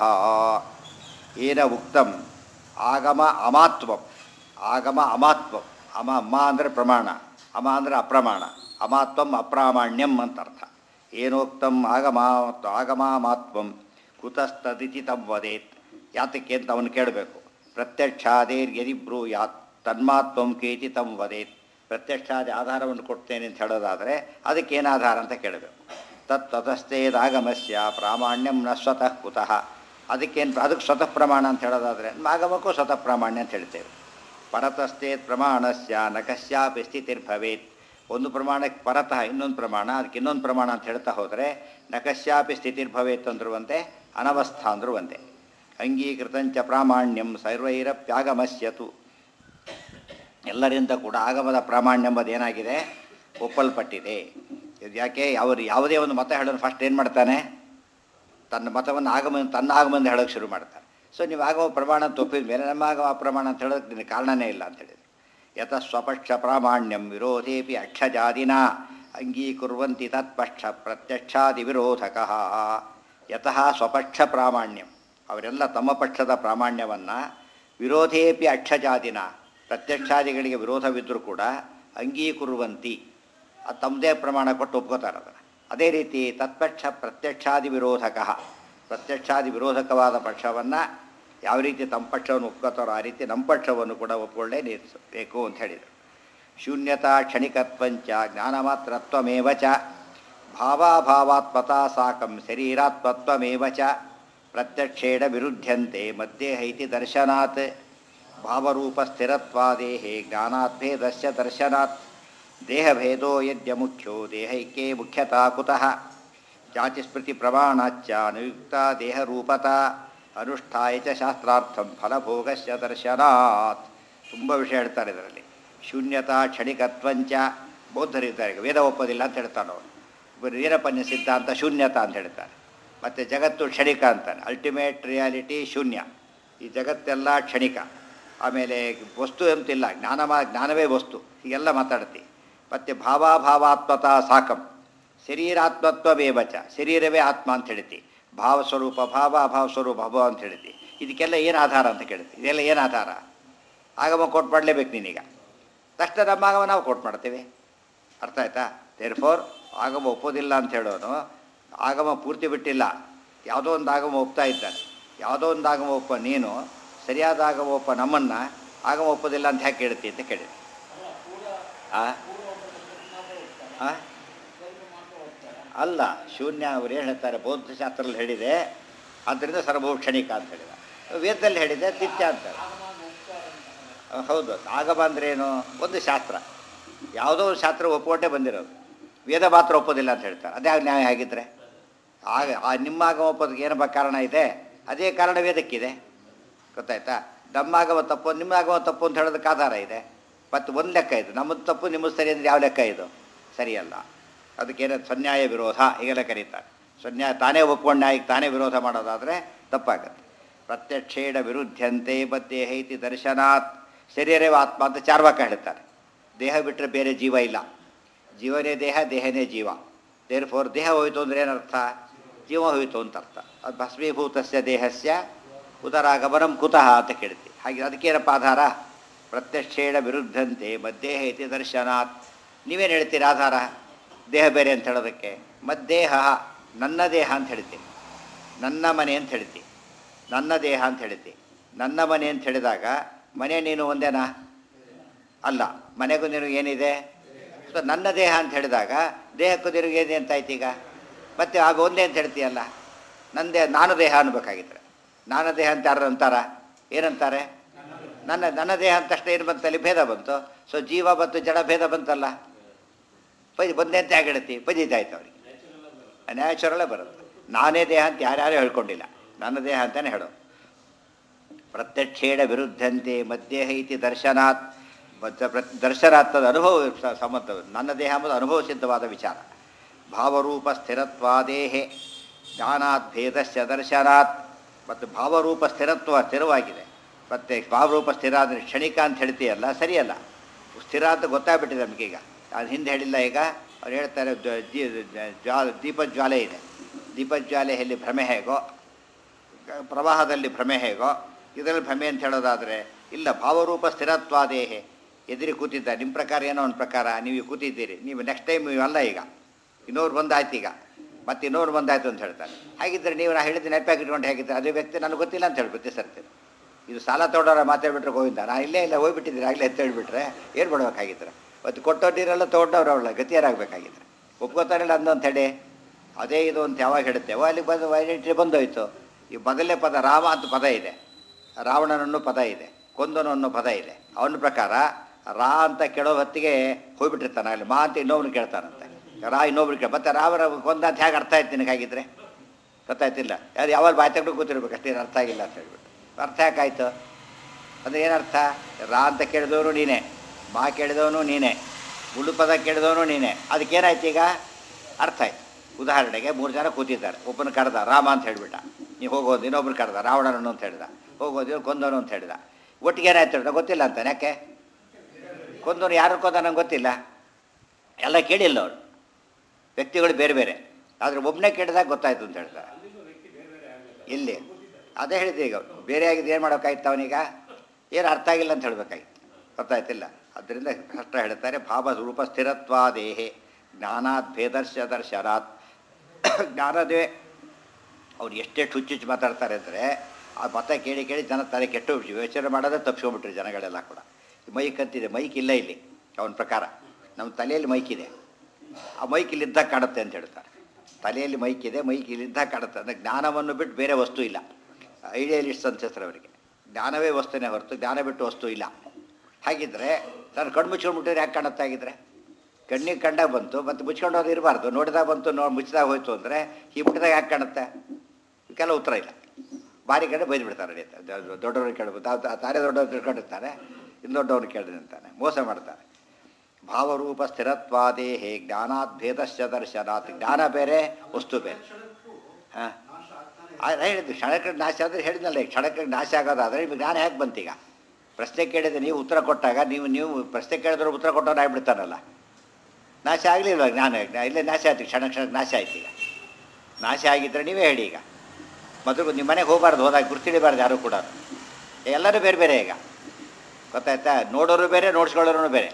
ಏನ ಉಕ್ತಂ ಆಗಮ ಅಮಾತ್ವಂ. ಆಗಮ ಅಮಾತ್ವಂ. ಅಮ್ಮ ಅಂದರೆ ಪ್ರಮಾಣ, ಅಮ ಅಂದರೆ ಅಪ್ರಮಾಣ, ಅಮಾತ್ವಂ ಅಪ್ರಾಮಾಣ್ಯಂ ಅಂತ ಅರ್ಥ. ಏನೋಕ್ತಂ ಆಗಮಾತ್ವಂ ಕುತಸ್ತದಿತಿ ತಂ ವದೇತ್. ಯಾತಕ್ಕೆ ಅಂತ ಅವನು ಕೇಳಬೇಕು. ಪ್ರತ್ಯಕ್ಷಾದೇರ್ ಯದಿ ಬ್ರೂಯಾತ್ ತನ್ಮಾತ್ವಂ ಕೇತಿ ತಂ ವದೇತ್. ಪ್ರತ್ಯಕ್ಷಾದಿ ಆಧಾರವನ್ನು ಕೊಡ್ತೇನೆ ಅಂತ ಹೇಳೋದಾದರೆ ಅದಕ್ಕೇನು ಆಧಾರ ಅಂತ ಕೇಳಬೇಕು. ತತ್ತತಸ್ಥೇದಾಗಮಸ್ಯ ಪ್ರಾಮಾಣ್ಯಂ ನ ಸ್ವತಃ ಕುತಃ. ಅದಕ್ಕೆ ಸ್ವತಃ ಪ್ರಮಾಣ ಅಂತ ಹೇಳೋದಾದರೆ ಆಗಮಕ್ಕೂ ಸ್ವತಃ ಪ್ರಾಮಾಣ್ಯ ಅಂತ ಹೇಳ್ತೇವೆ. ಪರತಸ್ಥೇತ್ ಪ್ರಮಾಣಸ್ಯ ನ ಕಸ್ಯಾಪಿ ಸ್ಥಿತಿರ್ಭವೇತ್. ಒಂದು ಪ್ರಮಾಣಕ್ಕೆ ಪರತಃ ಇನ್ನೊಂದು ಪ್ರಮಾಣ, ಅದಕ್ಕೆ ಇನ್ನೊಂದು ಪ್ರಮಾಣ ಅಂತ ಹೇಳ್ತಾ ಹೋದರೆ ನ ಕಸ್ಯಾಪಿ ಸ್ಥಿತಿರ್ಭವೇತ್ ಅಂದ್ರೂ ಒಂದೇ, ಅನವಸ್ಥಾ ಅಂದ್ರೂ ಒಂದೇ. ಅಂಗೀಕೃತಂಚ ಪ್ರಾಮಾಣ್ಯಂ ಸರ್ವೈರಪ್ಯಾಗಮಸ್ಯತು. ಎಲ್ಲರಿಂದ ಕೂಡ ಆಗಮದ ಪ್ರಾಮಾಣ್ಯ ಎಂಬುದು ಏನಾಗಿದೆ? ಒಪ್ಪಲ್ಪಟ್ಟಿದೆ. ಇದು ಯಾಕೆ? ಯಾವುದೇ ಒಂದು ಮತ ಹೇಳೋನು ಫಸ್ಟ್ ಏನು ಮಾಡ್ತಾನೆ? ತನ್ನ ಮತವನ್ನು ತನ್ನ ಆಗಮನ ಹೇಳೋಕ್ಕೆ ಶುರು ಮಾಡ್ತಾನೆ. ಸೊ ನೀವು ಆಗಮ ಪ್ರಮಾಣ ಅಂತ ಒಪ್ಪಿದ ಮೇಲೆ ನಮ್ಮ ಆಗಮ ಪ್ರಮಾಣ ಅಂತ ಹೇಳೋದಕ್ಕೆ ನಿನಗೆ ಕಾರಣನೇ ಇಲ್ಲ ಅಂತ ಹೇಳಿದ್ರು. ಯತ ಸ್ವಪಕ್ಷ ಪ್ರಾಮಾಣ್ಯಂ ವಿರೋಧೇಪಿ ಅಕ್ಷಜಾದಿನ ಅಂಗೀಕುರ್ವಂತಿ ತತ್ಪಕ್ಷ ಪ್ರತ್ಯಕ್ಷಾದಿ ವಿರೋಧಕಃ. ಯತಃ ಸ್ವಪಕ್ಷ ಪ್ರಾಮಾಣ್ಯಂ, ಅವರೆಲ್ಲ ತಮ್ಮ ಪಕ್ಷದ ಪ್ರಾಮಾಣ್ಯವನ್ನು ವಿರೋಧೇಪಿ ಅಕ್ಷಜಾದಿನ ಪ್ರತ್ಯಕ್ಷಾದಿಗಳಿಗೆ ವಿರೋಧವಿದ್ದರೂ ಕೂಡ ಅಂಗೀಕುರ್ವಂತಿ, ಅದು ತಮ್ಮದೇ ಪ್ರಮಾಣ ಕೊಟ್ಟು ಒಪ್ಕೋತಾರೆ ಅದನ್ನು. ಅದೇ ರೀತಿ ತತ್ಪಕ್ಷ ಪ್ರತ್ಯಕ್ಷಾದಿ ವಿರೋಧಕಃ, ಪ್ರತ್ಯಕ್ಷಾದಿ ವಿರೋಧಕವಾದ ಪಕ್ಷವನ್ನು ಯಾವ ರೀತಿ ತಮ್ಮ ಪಕ್ಷವನ್ನು ಒಪ್ಕೋತಾರೋ ಆ ರೀತಿ ನಮ್ಮ ಪಕ್ಷವನ್ನು ಕೂಡ ಒಪ್ಕೊಳ್ಳೇ ನಿಲ್ಲಿಸಬೇಕು ಅಂತ ಹೇಳಿದರು. ಶೂನ್ಯತಾ ಕ್ಷಣಿಕತ್ವಂಚ ಜ್ಞಾನಮಾತ್ರತ್ವಮೇವ ಚ ಭಾವಾಭಾವಾತ್ಮತಾ ಸಾಕಂ ಶರೀರಾತ್ಮತ್ವಮೇವ ಚ ಪ್ರತ್ಯಕ್ಷೇಣ ವಿರುದ್ಧಂತೆ ಮಧ್ಯೆ ಹೈತಿ ದರ್ಶನಾತ್ ಭಾವರೂಪ ಸ್ಥಿರತ್ವಾದೇಹೇ ಜ್ಞಾನಾದ್ಭೇದಸ್ಯ ದರ್ಶನಾತ್ ದೇಹಭೇದೋ ಯದ್ಯ ಮುಖ್ಯೋ ದೇಹೈಕ್ಯೇ ಮುಖ್ಯತಾ ಕುತಃ ಜಾತಿಸ್ಮೃತಿ ಪ್ರಮಾಣಾಚ್ಚ ಅನುಯುಕ್ತ ದೇಹರೂಪತಾ ಅನುಷ್ಠಾಯ ಚ ಶಾಸ್ತ್ರಾರ್ಥಂ ಫಲಭೋಗಸ್ಯ ದರ್ಶನಾತ್. ತುಂಬ ವಿಷಯ ಹೇಳ್ತಾರೆ ಇದರಲ್ಲಿ. ಶೂನ್ಯತಾ ಕ್ಷಣಿಕತ್ವಂಚ ಬೌದ್ಧರಿದ್ದಾರೆ, ವೇದ ಒಪ್ಪೋದಿಲ್ಲ ಅಂತ ಹೇಳ್ತಾನೆ ಅವರು. ವೀರಪನ್ಯ ಸಿದ್ಧಾಂತ ಶೂನ್ಯತಾ ಅಂತ ಹೇಳ್ತಾರೆ. ಮತ್ತು ಜಗತ್ತು ಕ್ಷಣಿಕ ಅಂತಾನೆ. ಅಲ್ಟಿಮೇಟ್ ರಿಯಾಲಿಟಿ ಶೂನ್ಯ. ಈ ಜಗತ್ತೆಲ್ಲ ಕ್ಷಣಿಕ. ಆಮೇಲೆ ವಸ್ತು ಅಂತಿಲ್ಲ, ಜ್ಞಾನವೇ ವಸ್ತು, ಹೀಗೆಲ್ಲ ಮಾತಾಡ್ತಿ. ಮತ್ತು ಭಾವಾಭಾವಾತ್ಮತಾ ಸಾಕಂ ಶರೀರಾತ್ಮತ್ವವೇವಚ, ಶರೀರವೇ ಆತ್ಮ ಅಂತ ಹೇಳ್ತಿ. ಭಾವಸ್ವರೂಪ ಭಾವ, ಅಭಾವ ಸ್ವರೂಪ ಅಭಾವ ಅಂತ ಹೇಳ್ತಿ. ಇದಕ್ಕೆಲ್ಲ ಏನು ಆಧಾರ ಅಂತ ಕೇಳ್ತಿ. ಇದೆಲ್ಲ ಏನು ಆಧಾರ? ಆಗಮ ಕೋಟ್ ಮಾಡಲೇಬೇಕು ನೀನೀಗ. ತಕ್ಷಣ ನಮ್ಮ ಆಗಮ ನಾವು ಕೋಟ್ ಮಾಡ್ತೀವಿ. ಅರ್ಥ ಆಯ್ತಾ? ದೇರ್ಫೋರ್ ಆಗಮ ಒಪ್ಪೋದಿಲ್ಲ ಅಂತ ಹೇಳೋನು ಆಗಮ ಪೂರ್ತಿ ಬಿಟ್ಟಿಲ್ಲ, ಯಾವುದೋ ಒಂದು ಆಗಮ ಒಪ್ತಾ ಇದ್ದಾನೆ. ಯಾವುದೋ ಒಂದು ಆಗಮ ಒಪ್ಪ ನೀನು ಸರಿಯಾದ ಆಗಮ ಒಪ್ಪ ನಮ್ಮನ್ನು ಆಗಮ ಒಪ್ಪೋದಿಲ್ಲ ಅಂತ ಹೇಗೆ ಕೇಳ್ತಿ ಅಂತ ಕೇಳಿದೆ. ಅಲ್ಲ, ಶೂನ್ಯ ಅವ್ರು ಏನು ಹೇಳ್ತಾರೆ, ಬೌದ್ಧಶಾಸ್ತ್ರದಲ್ಲಿ ಹೇಳಿದೆ, ಆದ್ದರಿಂದ ಸರ್ವಕ್ಷಣಿಕ ಅಂತ ಹೇಳಿದ. ವೇದದಲ್ಲಿ ಹೇಳಿದೆ ನಿತ್ಯ ಅಂತಾರೆ. ಹೌದು, ಆಗಮ ಅಂದ್ರೇನು? ಒಂದು ಶಾಸ್ತ್ರ, ಯಾವುದೋ ಒಂದು ಶಾಸ್ತ್ರ ಒಪ್ಪುವಂಟೆ ಬಂದಿರೋದು. ವೇದ ಮಾತ್ರ ಒಪ್ಪೋದಿಲ್ಲ ಅಂತ ಹೇಳ್ತಾರೆ. ಅದೇ ನ್ಯಾಯ ಆಗಿದ್ದರೆ ನಿಮ್ಮ ಆಗಮ ಒಪ್ಪೋದಕ್ಕೆ ಏನಪ್ಪ ಕಾರಣ ಇದೆ? ಅದೇ ಕಾರಣ ವೇದಕ್ಕಿದೆ. ಗೊತ್ತಾಯ್ತಾ? ನಮ್ಮಾಗವ ತಪ್ಪು ನಿಮ್ಮಾಗವ ತಪ್ಪು ಅಂತ ಹೇಳೋದಕ್ಕೆ ಆಧಾರ ಇದೆ. ಮತ್ತು ಒಂದು ಲೆಕ್ಕ ಇದು, ನಮ್ಮದು ತಪ್ಪು ನಿಮ್ಮದು ಸರಿ ಅಂದರೆ ಯಾವ ಲೆಕ್ಕ ಇದು? ಸರಿಯಲ್ಲ. ಅದಕ್ಕೇನೋ ಸನ್ಯಾಯ ವಿರೋಧ ಹೀಗೆಲ್ಲ ಕರೀತಾರೆ. ಸನ್ಯಾಯ ತಾನೇ ಒಪ್ಕೊಂಡು ನ್ಯಾಯಕ್ಕೆ ತಾನೇ ವಿರೋಧ ಮಾಡೋದಾದರೆ ತಪ್ಪಾಗತ್ತೆ. ಪ್ರತ್ಯಕ್ಷೇಣ ವಿರುದ್ಧಂತೆ ಬದ್ದೇಹ ಇತಿ ದರ್ಶನಾತ್ ಶರೀರವೇ ಆತ್ಮ ಅಂತ ಚಾರ್ವಾಕ ಹೇಳ್ತಾರೆ. ದೇಹ ಬಿಟ್ಟರೆ ಬೇರೆ ಜೀವ ಇಲ್ಲ. ಜೀವನೇ ದೇಹ, ದೇಹನೇ ಜೀವ. ದೇರ್ ದೇಹ ಹೋಯಿತು ಅಂದರೆ ಏನರ್ಥ? ಜೀವ ಹೋಯಿತು ಅಂತ ಅರ್ಥ. ಅದು ಭಸ್ಮೀಭೂತಸ್ಯ ದೇಹಸ್ಯ ಉದರಾಗಮನಂ ಕುತಃ ಅಂತ ಕೇಳ್ತೀವಿ. ಹಾಗೆ ಅದಕ್ಕೇನಪ್ಪ ಆಧಾರ? ಪ್ರತ್ಯಕ್ಷೇಣ ವಿರುದ್ಧಂತೆ ಮದ್ದೇಹ ಇತಿ ದರ್ಶನಾತ್. ನೀವೇನು ಹೇಳ್ತೀರಿ ಆಧಾರ? ದೇಹ ಬೇರೆ ಅಂತ ಹೇಳೋದಕ್ಕೆ ಮದ್ದೇಹ ನನ್ನ ದೇಹ ಅಂತ ಹೇಳ್ತೀವಿ, ನನ್ನ ಮನೆ ಅಂತ ಹೇಳ್ತೀವಿ, ನನ್ನ ದೇಹ ಅಂತ ಹೇಳ್ತೀವಿ. ನನ್ನ ಮನೆ ಅಂತ ಹೇಳಿದಾಗ ಮನೆ ನೀನು ಒಂದೇನಾ? ಅಲ್ಲ, ಮನೆಗೂ ನಿನಗೆ ಏನಿದೆ? ಸೊ ನನ್ನ ದೇಹ ಅಂತ ಹೇಳಿದಾಗ ದೇಹಕ್ಕೂ ನಿನಗೆ ಏನಿದೆ ಅಂತಾಯ್ತು ಈಗ. ಮತ್ತೆ ಆಗ ಒಂದೇ ಅಂತ ಹೇಳ್ತೀಯಲ್ಲ. ನನ್ನ ದೇಹ ನಾನು ದೇಹ ಅನ್ಬೇಕಾಗಿದ್ರೆ ನಾನು ದೇಹ ಅಂತ ಯಾರು ಅಂತಾರ? ಏನಂತಾರೆ? ನನ್ನ ದೇಹ ಅಂತಷ್ಟೇ ಏನು ಬಂತಲ್ಲಿ? ಭೇದ ಬಂತು. ಸೊ ಜೀವ ಮತ್ತು ಜಡ ಭೇದ ಬಂತಲ್ಲ. ಬಂದೆ ಅಂತ ಹೇಗೆ ಹೇಳ್ತಿ? ಬಜಿತಾಯ್ತು ಅವರಿಗೆ. ನ್ಯಾಚುರಲ್ಲೇ ಬರುತ್ತೆ. ನಾನೇ ದೇಹ ಅಂತ ಯಾರ್ಯಾರು ಹೇಳ್ಕೊಂಡಿಲ್ಲ, ನನ್ನ ದೇಹ ಅಂತಲೇ ಹೇಳೋ. ಪ್ರತ್ಯಕ್ಷೇಣ ವಿರುದ್ಧಂತೆ ಮಧ್ಯೇಹ ಇತಿ ದರ್ಶನಾತ್. ದರ್ಶನಾತ್ಮದ ಅನುಭವ ಸಂಬಂಧ. ನನ್ನ ದೇಹ ಎಂಬುದು ಅನುಭವ ಸಿದ್ಧವಾದ ವಿಚಾರ. ಭಾವರೂಪ ಸ್ಥಿರತ್ವಾದೇಹೆ ಜ್ಞಾನಾತ್ ಭೇದಸ್ಯ ದರ್ಶನಾತ್. ಮತ್ತು ಭಾವರೂಪ ಸ್ಥಿರವಾಗಿದೆ. ಮತ್ತು ಭಾವರೂಪ ಸ್ಥಿರ ಅಂದರೆ ಕ್ಷಣಿಕ ಅಂತ ಹೇಳ್ತೀಯಲ್ಲ, ಸರಿಯಲ್ಲ. ಸ್ಥಿರ ಅಂತ ಗೊತ್ತಾಗ್ಬಿಟ್ಟಿದೆ ನಮಗೀಗ. ಅದು ಹಿಂದೆ ಹೇಳಿಲ್ಲ. ಈಗ ಅವ್ರು ಹೇಳ್ತಾರೆ ದೀಪಜ್ವಾಲೆ ಇದೆ. ದೀಪಜ್ವಾಲೆಯಲ್ಲಿ ಭ್ರಮೆ ಹೇಗೋ, ಪ್ರವಾಹದಲ್ಲಿ ಭ್ರಮೆ ಹೇಗೋ, ಇದರಲ್ಲಿ ಭ್ರಮೆ ಅಂತ ಹೇಳೋದಾದರೆ ಇಲ್ಲ. ಭಾವರೂಪ ಸ್ಥಿರತ್ವಾದೇಹೆ. ಎದುರಿ ಕೂತಿದ್ದ ನಿಮ್ಮ ಪ್ರಕಾರ ಏನೋ ಒಂದು ಪ್ರಕಾರ, ನೀವು ಕೂತಿದ್ದೀರಿ. ನೀವು ನೆಕ್ಸ್ಟ್ ಟೈಮ್ ಅಲ್ಲ, ಈಗ ಇನ್ನೋರು ಬಂದಾಯ್ತು, ಈಗ ಮತ್ತೆ ಇನ್ನೋರು ಬಂದಾಯ್ತು ಅಂತ ಹೇಳ್ತಾರೆ. ಹಾಗಿದ್ದರೆ ನೀವು ನಾ ಹೇಳಿದ್ದು ನೆನಪಾಗಿ ಇಟ್ಕೊಂಡು ಹೇಗಿದ್ದರೆ ಅದೇ ವ್ಯಕ್ತಿ ನನಗೆ ಗೊತ್ತಿಲ್ಲ ಅಂತ ಹೇಳ್ಬಿಟ್ಟು ಸರ್ತೀನಿ. ಇದು ಸಾಲ ತೊಗೊಂಡವ್ರ ಮಾತಾಡ್ಬಿಟ್ರೆ ಗೋವಿಂದ, ನಾ ಇಲ್ಲೇ ಇಲ್ಲ ಹೋಗ್ಬಿಟ್ಟಿದ್ದೀರಿ ಆಗಲೇ ಅಂತ ಹೇಳ್ಬಿಟ್ರೆ ಏನು ಮಾಡ್ಬೇಕಾಗಿದ್ರೆ? ಮತ್ತು ಕೊಟ್ಟೋದಿರಲ್ಲ ತೊಗೊಂಡವ್ರು ಅವಳ ಗತಿಯಾರಾಗಬೇಕಾಗಿದ್ರೆ ಒಪ್ಕೋತಾರಿಲ್ಲ ಅಂದಂತ ಹೇಳಿ ಅದೇ ಇದು ಅಂತ ಯಾವಾಗ ಹೇಳುತ್ತೇವೋ ಅಲ್ಲಿಗೆ ಬಂದು ಐಡೆಂಟಿಟಿ ಬಂದೋಯ್ತು. ಈ ಮೊದಲನೇ ಪದ ರಾಮ ಅಂತ ಪದ ಇದೆ, ರಾವಣನನ್ನು ಪದ ಇದೆ, ಕೊಂದನು ಅನ್ನೋ ಪದ ಇದೆ. ಅವನ ಪ್ರಕಾರ ರಾ ಅಂತ ಕೇಳೋ ಹೊತ್ತಿಗೆ ಹೋಗ್ಬಿಟ್ಟಿರ್ತಾನೆ. ಅಲ್ಲಿ ಮಾ ಅಂತ ಇನ್ನೊಬ್ರು ಕೇಳ್ತಾನಂತೆ, ರಾ ಇನ್ನೊಬ್ರು ಕೇಳ. ಮತ್ತೆ ರಾವಣ ಕೊಂದ ಅಂತ ಹೇಗೆ ಅರ್ಥ ಆಯ್ತು ನಿನಗಾಗಿದ್ರೆ? ಗೊತ್ತಾಯ್ತಿಲ್ಲ. ಯಾರು ಯಾವಾಗ ಬಾಯ್ ತಗೊಂಡು ಕೂತಿರ್ಬೇಕು, ಅಷ್ಟೇನು ಅರ್ಥ ಆಗಿಲ್ಲ ಅಂತ ಹೇಳ್ಬಿಟ್ಟು. ಅರ್ಥ ಯಾಕಾಯ್ತು ಅಂದರೆ ಏನರ್ಥ? ರಾ ಅಂತ ಕೇಳಿದವನು ನೀನೇ, ಮಾ ಕೇಳಿದವನು ನೀನೇ, ಮುಳ್ಳು ಪದ ಕೇಳಿದವನು ನೀನೇ. ಅದಕ್ಕೇನಾಯ್ತು ಈಗ? ಅರ್ಥ ಆಯ್ತು. ಉದಾಹರಣೆಗೆ 3 ಜನ ಕೂತಿದ್ದಾರೆ. ಒಬ್ಬನ ಕರೆದ ರಾಮ ಅಂತ ಹೇಳಿಬಿಟ್ಟ, ನೀವು ಹೋಗೋದು. ಇನ್ನೊಬ್ರು ಕರೆದ ರಾವಣನನ್ನು ಅಂತ ಹೇಳಿದ, ಹೋಗೋದು. ಕೊಂದವನು ಅಂತ ಹೇಳಿದ. ಒಟ್ಟಿಗೆ ಏನಾಯ್ತು ಹೇಳಿದ? ಗೊತ್ತಿಲ್ಲ ಅಂತಾನೆ. ಯಾಕೆ? ಕೊಂದವನು ಯಾರು ಕೊಂದ ನಂಗೆ ಗೊತ್ತಿಲ್ಲ. ಎಲ್ಲ ಕೇಳಿಲ್ಲ ಅವರು, ವ್ಯಕ್ತಿಗಳು ಬೇರೆ ಬೇರೆ. ಆದರೆ ಒಬ್ಬನೇ ಕೇಳಿದಾಗ ಗೊತ್ತಾಯ್ತು ಅಂತ ಹೇಳ್ತಾರೆ. ಇಲ್ಲಿ ಅದೇ ಹೇಳಿದೆ. ಈಗ ಬೇರೆ ಆಗಿದ್ದು ಏನು ಮಾಡೋಕ್ಕಾಯ್ತು ಅವನೀಗ? ಏನು ಅರ್ಥ ಆಗಿಲ್ಲ ಅಂತ ಹೇಳಬೇಕಾಗಿತ್ತು. ಗೊತ್ತಾಯ್ತಿಲ್ಲ. ಅದರಿಂದ ಕಷ್ಟ ಹೇಳ್ತಾರೆ. ಭಾವ ರೂಪ ಸ್ಥಿರತ್ವಾದೇಹೆ ಜ್ಞಾನಾತ್ ಭೇದರ್ಶ ದರ್ಶನಾತ್. ಜ್ಞಾನದೇ ಅವ್ರು ಎಷ್ಟೆಷ್ಟು ಹುಚ್ಚುಚ್ಚು ಮಾತಾಡ್ತಾರೆ ಅಂದರೆ ಆ ಮತ ಕೇಳಿ ಕೇಳಿ ಜನ ತಲೆ ಕೆಟ್ಟು ಯೋಚನೆ ಮಾಡೋದೇ ತಪ್ಪಿಸ್ಕೊಂಡ್ಬಿಟ್ರು ಜನಗಳೆಲ್ಲ ಕೂಡ. ಮೈಕ್ ಅಂತಿದೆ, ಮೈಕ್ ಇಲ್ಲ ಇಲ್ಲಿ ಅವನ ಪ್ರಕಾರ. ನಮ್ಮ ತಲೆಯಲ್ಲಿ ಮೈಕ್ ಇದೆ, ಆ ಮೈಕ್ ಇಲ್ಲಿದ್ದಾಗ ಕಾಣುತ್ತೆ ಅಂತ ಹೇಳ್ತಾರೆ. ತಲೆಯಲ್ಲಿ ಮೈಕ್ ಇದೆ, ಮೈಕ್ ಇಲ್ಲಿದ್ದಾಗ ಕಾಣುತ್ತೆ. ಅಂದರೆ ಜ್ಞಾನವನ್ನು ಬಿಟ್ಟು ಬೇರೆ ವಸ್ತು ಇಲ್ಲ. ಐಡಿಯಲಿಸ್ಟ್ ಅಂತ ಹೆಸರು ಅವರಿಗೆ. ಜ್ಞಾನವೇ ವಸ್ತುನೇ ಹೊರತು ಜ್ಞಾನ ಬಿಟ್ಟು ವಸ್ತು ಇಲ್ಲ. ಹಾಗಿದ್ದರೆ ನಾನು ಕಣ್ಣು ಮುಚ್ಕೊಂಡ್ಬಿಟ್ಟಿದ್ರೆ ಯಾಕೆ ಕಾಣುತ್ತೆ? ಆಗಿದ್ರೆ ಕಣ್ಣಿಗೆ ಕಂಡಾಗ ಬಂತು, ಮತ್ತು ಮುಚ್ಕೊಂಡವ್ರು ಇರಬಾರ್ದು. ನೋಡಿದಾಗ ಬಂತು, ಮುಚ್ಚಿದಾಗ ಹೋಯ್ತು ಅಂದರೆ ಈ ಮುಟ್ಟಿದಾಗ ಯಾಕೆ ಕಾಣುತ್ತೆ? ಕೆಲವು ಉತ್ತರ ಇಲ್ಲ. ಭಾರಿ ಕಡೆ ಬೈದು ಬಿಡ್ತಾರೆ. ನಡೆಯುತ್ತೆ. ದೊಡ್ಡವ್ರಿಗೆ ಕೇಳ್ಬೋದು, ತಾನೇ ದೊಡ್ಡವ್ರು ತಿಳ್ಕೊಂಡಿರ್ತಾರೆ, ಇನ್ನು ದೊಡ್ಡವ್ರು ಕೇಳಿದ್ರೆ ಅಂತಾನೆ ಮೋಸ ಮಾಡ್ತಾರೆ. ಭಾವರೂಪ ಸ್ಥಿರತ್ವಾದೇಹೇ ಜ್ಞಾನಾತ್ ಭೇದಶ್ಚ ದರ್ಶನಾತ್. ಜ್ಞಾನ ಬೇರೆ, ವಸ್ತು ಬೇರೆ. ಹಾಂ, ಹೇಳಿದ್ದು ಕ್ಷಣಕ್ಕೆ ನಾಶ ಆದರೆ ಹೇಳಿದ್ನಲ್ಲ. ಕ್ಷಣಕ್ಕೆ ನಾಶ ಆಗೋದಾದರೆ ನಿಮಗೆ ಜ್ಞಾನ ಹೇಗೆ ಬಂತೀಗ? ಪ್ರಶ್ನೆ ಕೇಳಿದರೆ ನೀವು ಉತ್ತರ ಕೊಟ್ಟಾಗ ನೀವು ಪ್ರಶ್ನೆ ಕೇಳಿದ್ರೆ ಉತ್ತರ ಕೊಟ್ಟವ್ರು ಆಗಿಬಿಡ್ತಾರಲ್ಲ. ನಾಶ ಆಗಲಿಲ್ಲ ಜ್ಞಾನ. ಇಲ್ಲೇ ನಾಶ ಆಯ್ತು, ಕ್ಷಣಕ್ಕೆ ನಾಶ ಆಯ್ತು. ಈಗ ನಾಶ ಆಗಿದ್ದರೆ ನೀವೇ ಹೇಳಿ. ಈಗ ಮೊದಲು ನಿಮ್ಮ ಮನೆಗೆ ಹೋಗಬಾರ್ದು, ಹೋದಾಗ ಗುರ್ತಿಡಿಬಾರ್ದು ಯಾರು ಕೂಡ. ಎಲ್ಲರೂ ಬೇರೆ ಬೇರೆ. ಈಗ ಗೊತ್ತಾಯ್ತಾ? ನೋಡೋರು ಬೇರೆ, ನೋಡ್ಸ್ಕೊಳ್ಳೋರು ಬೇರೆ.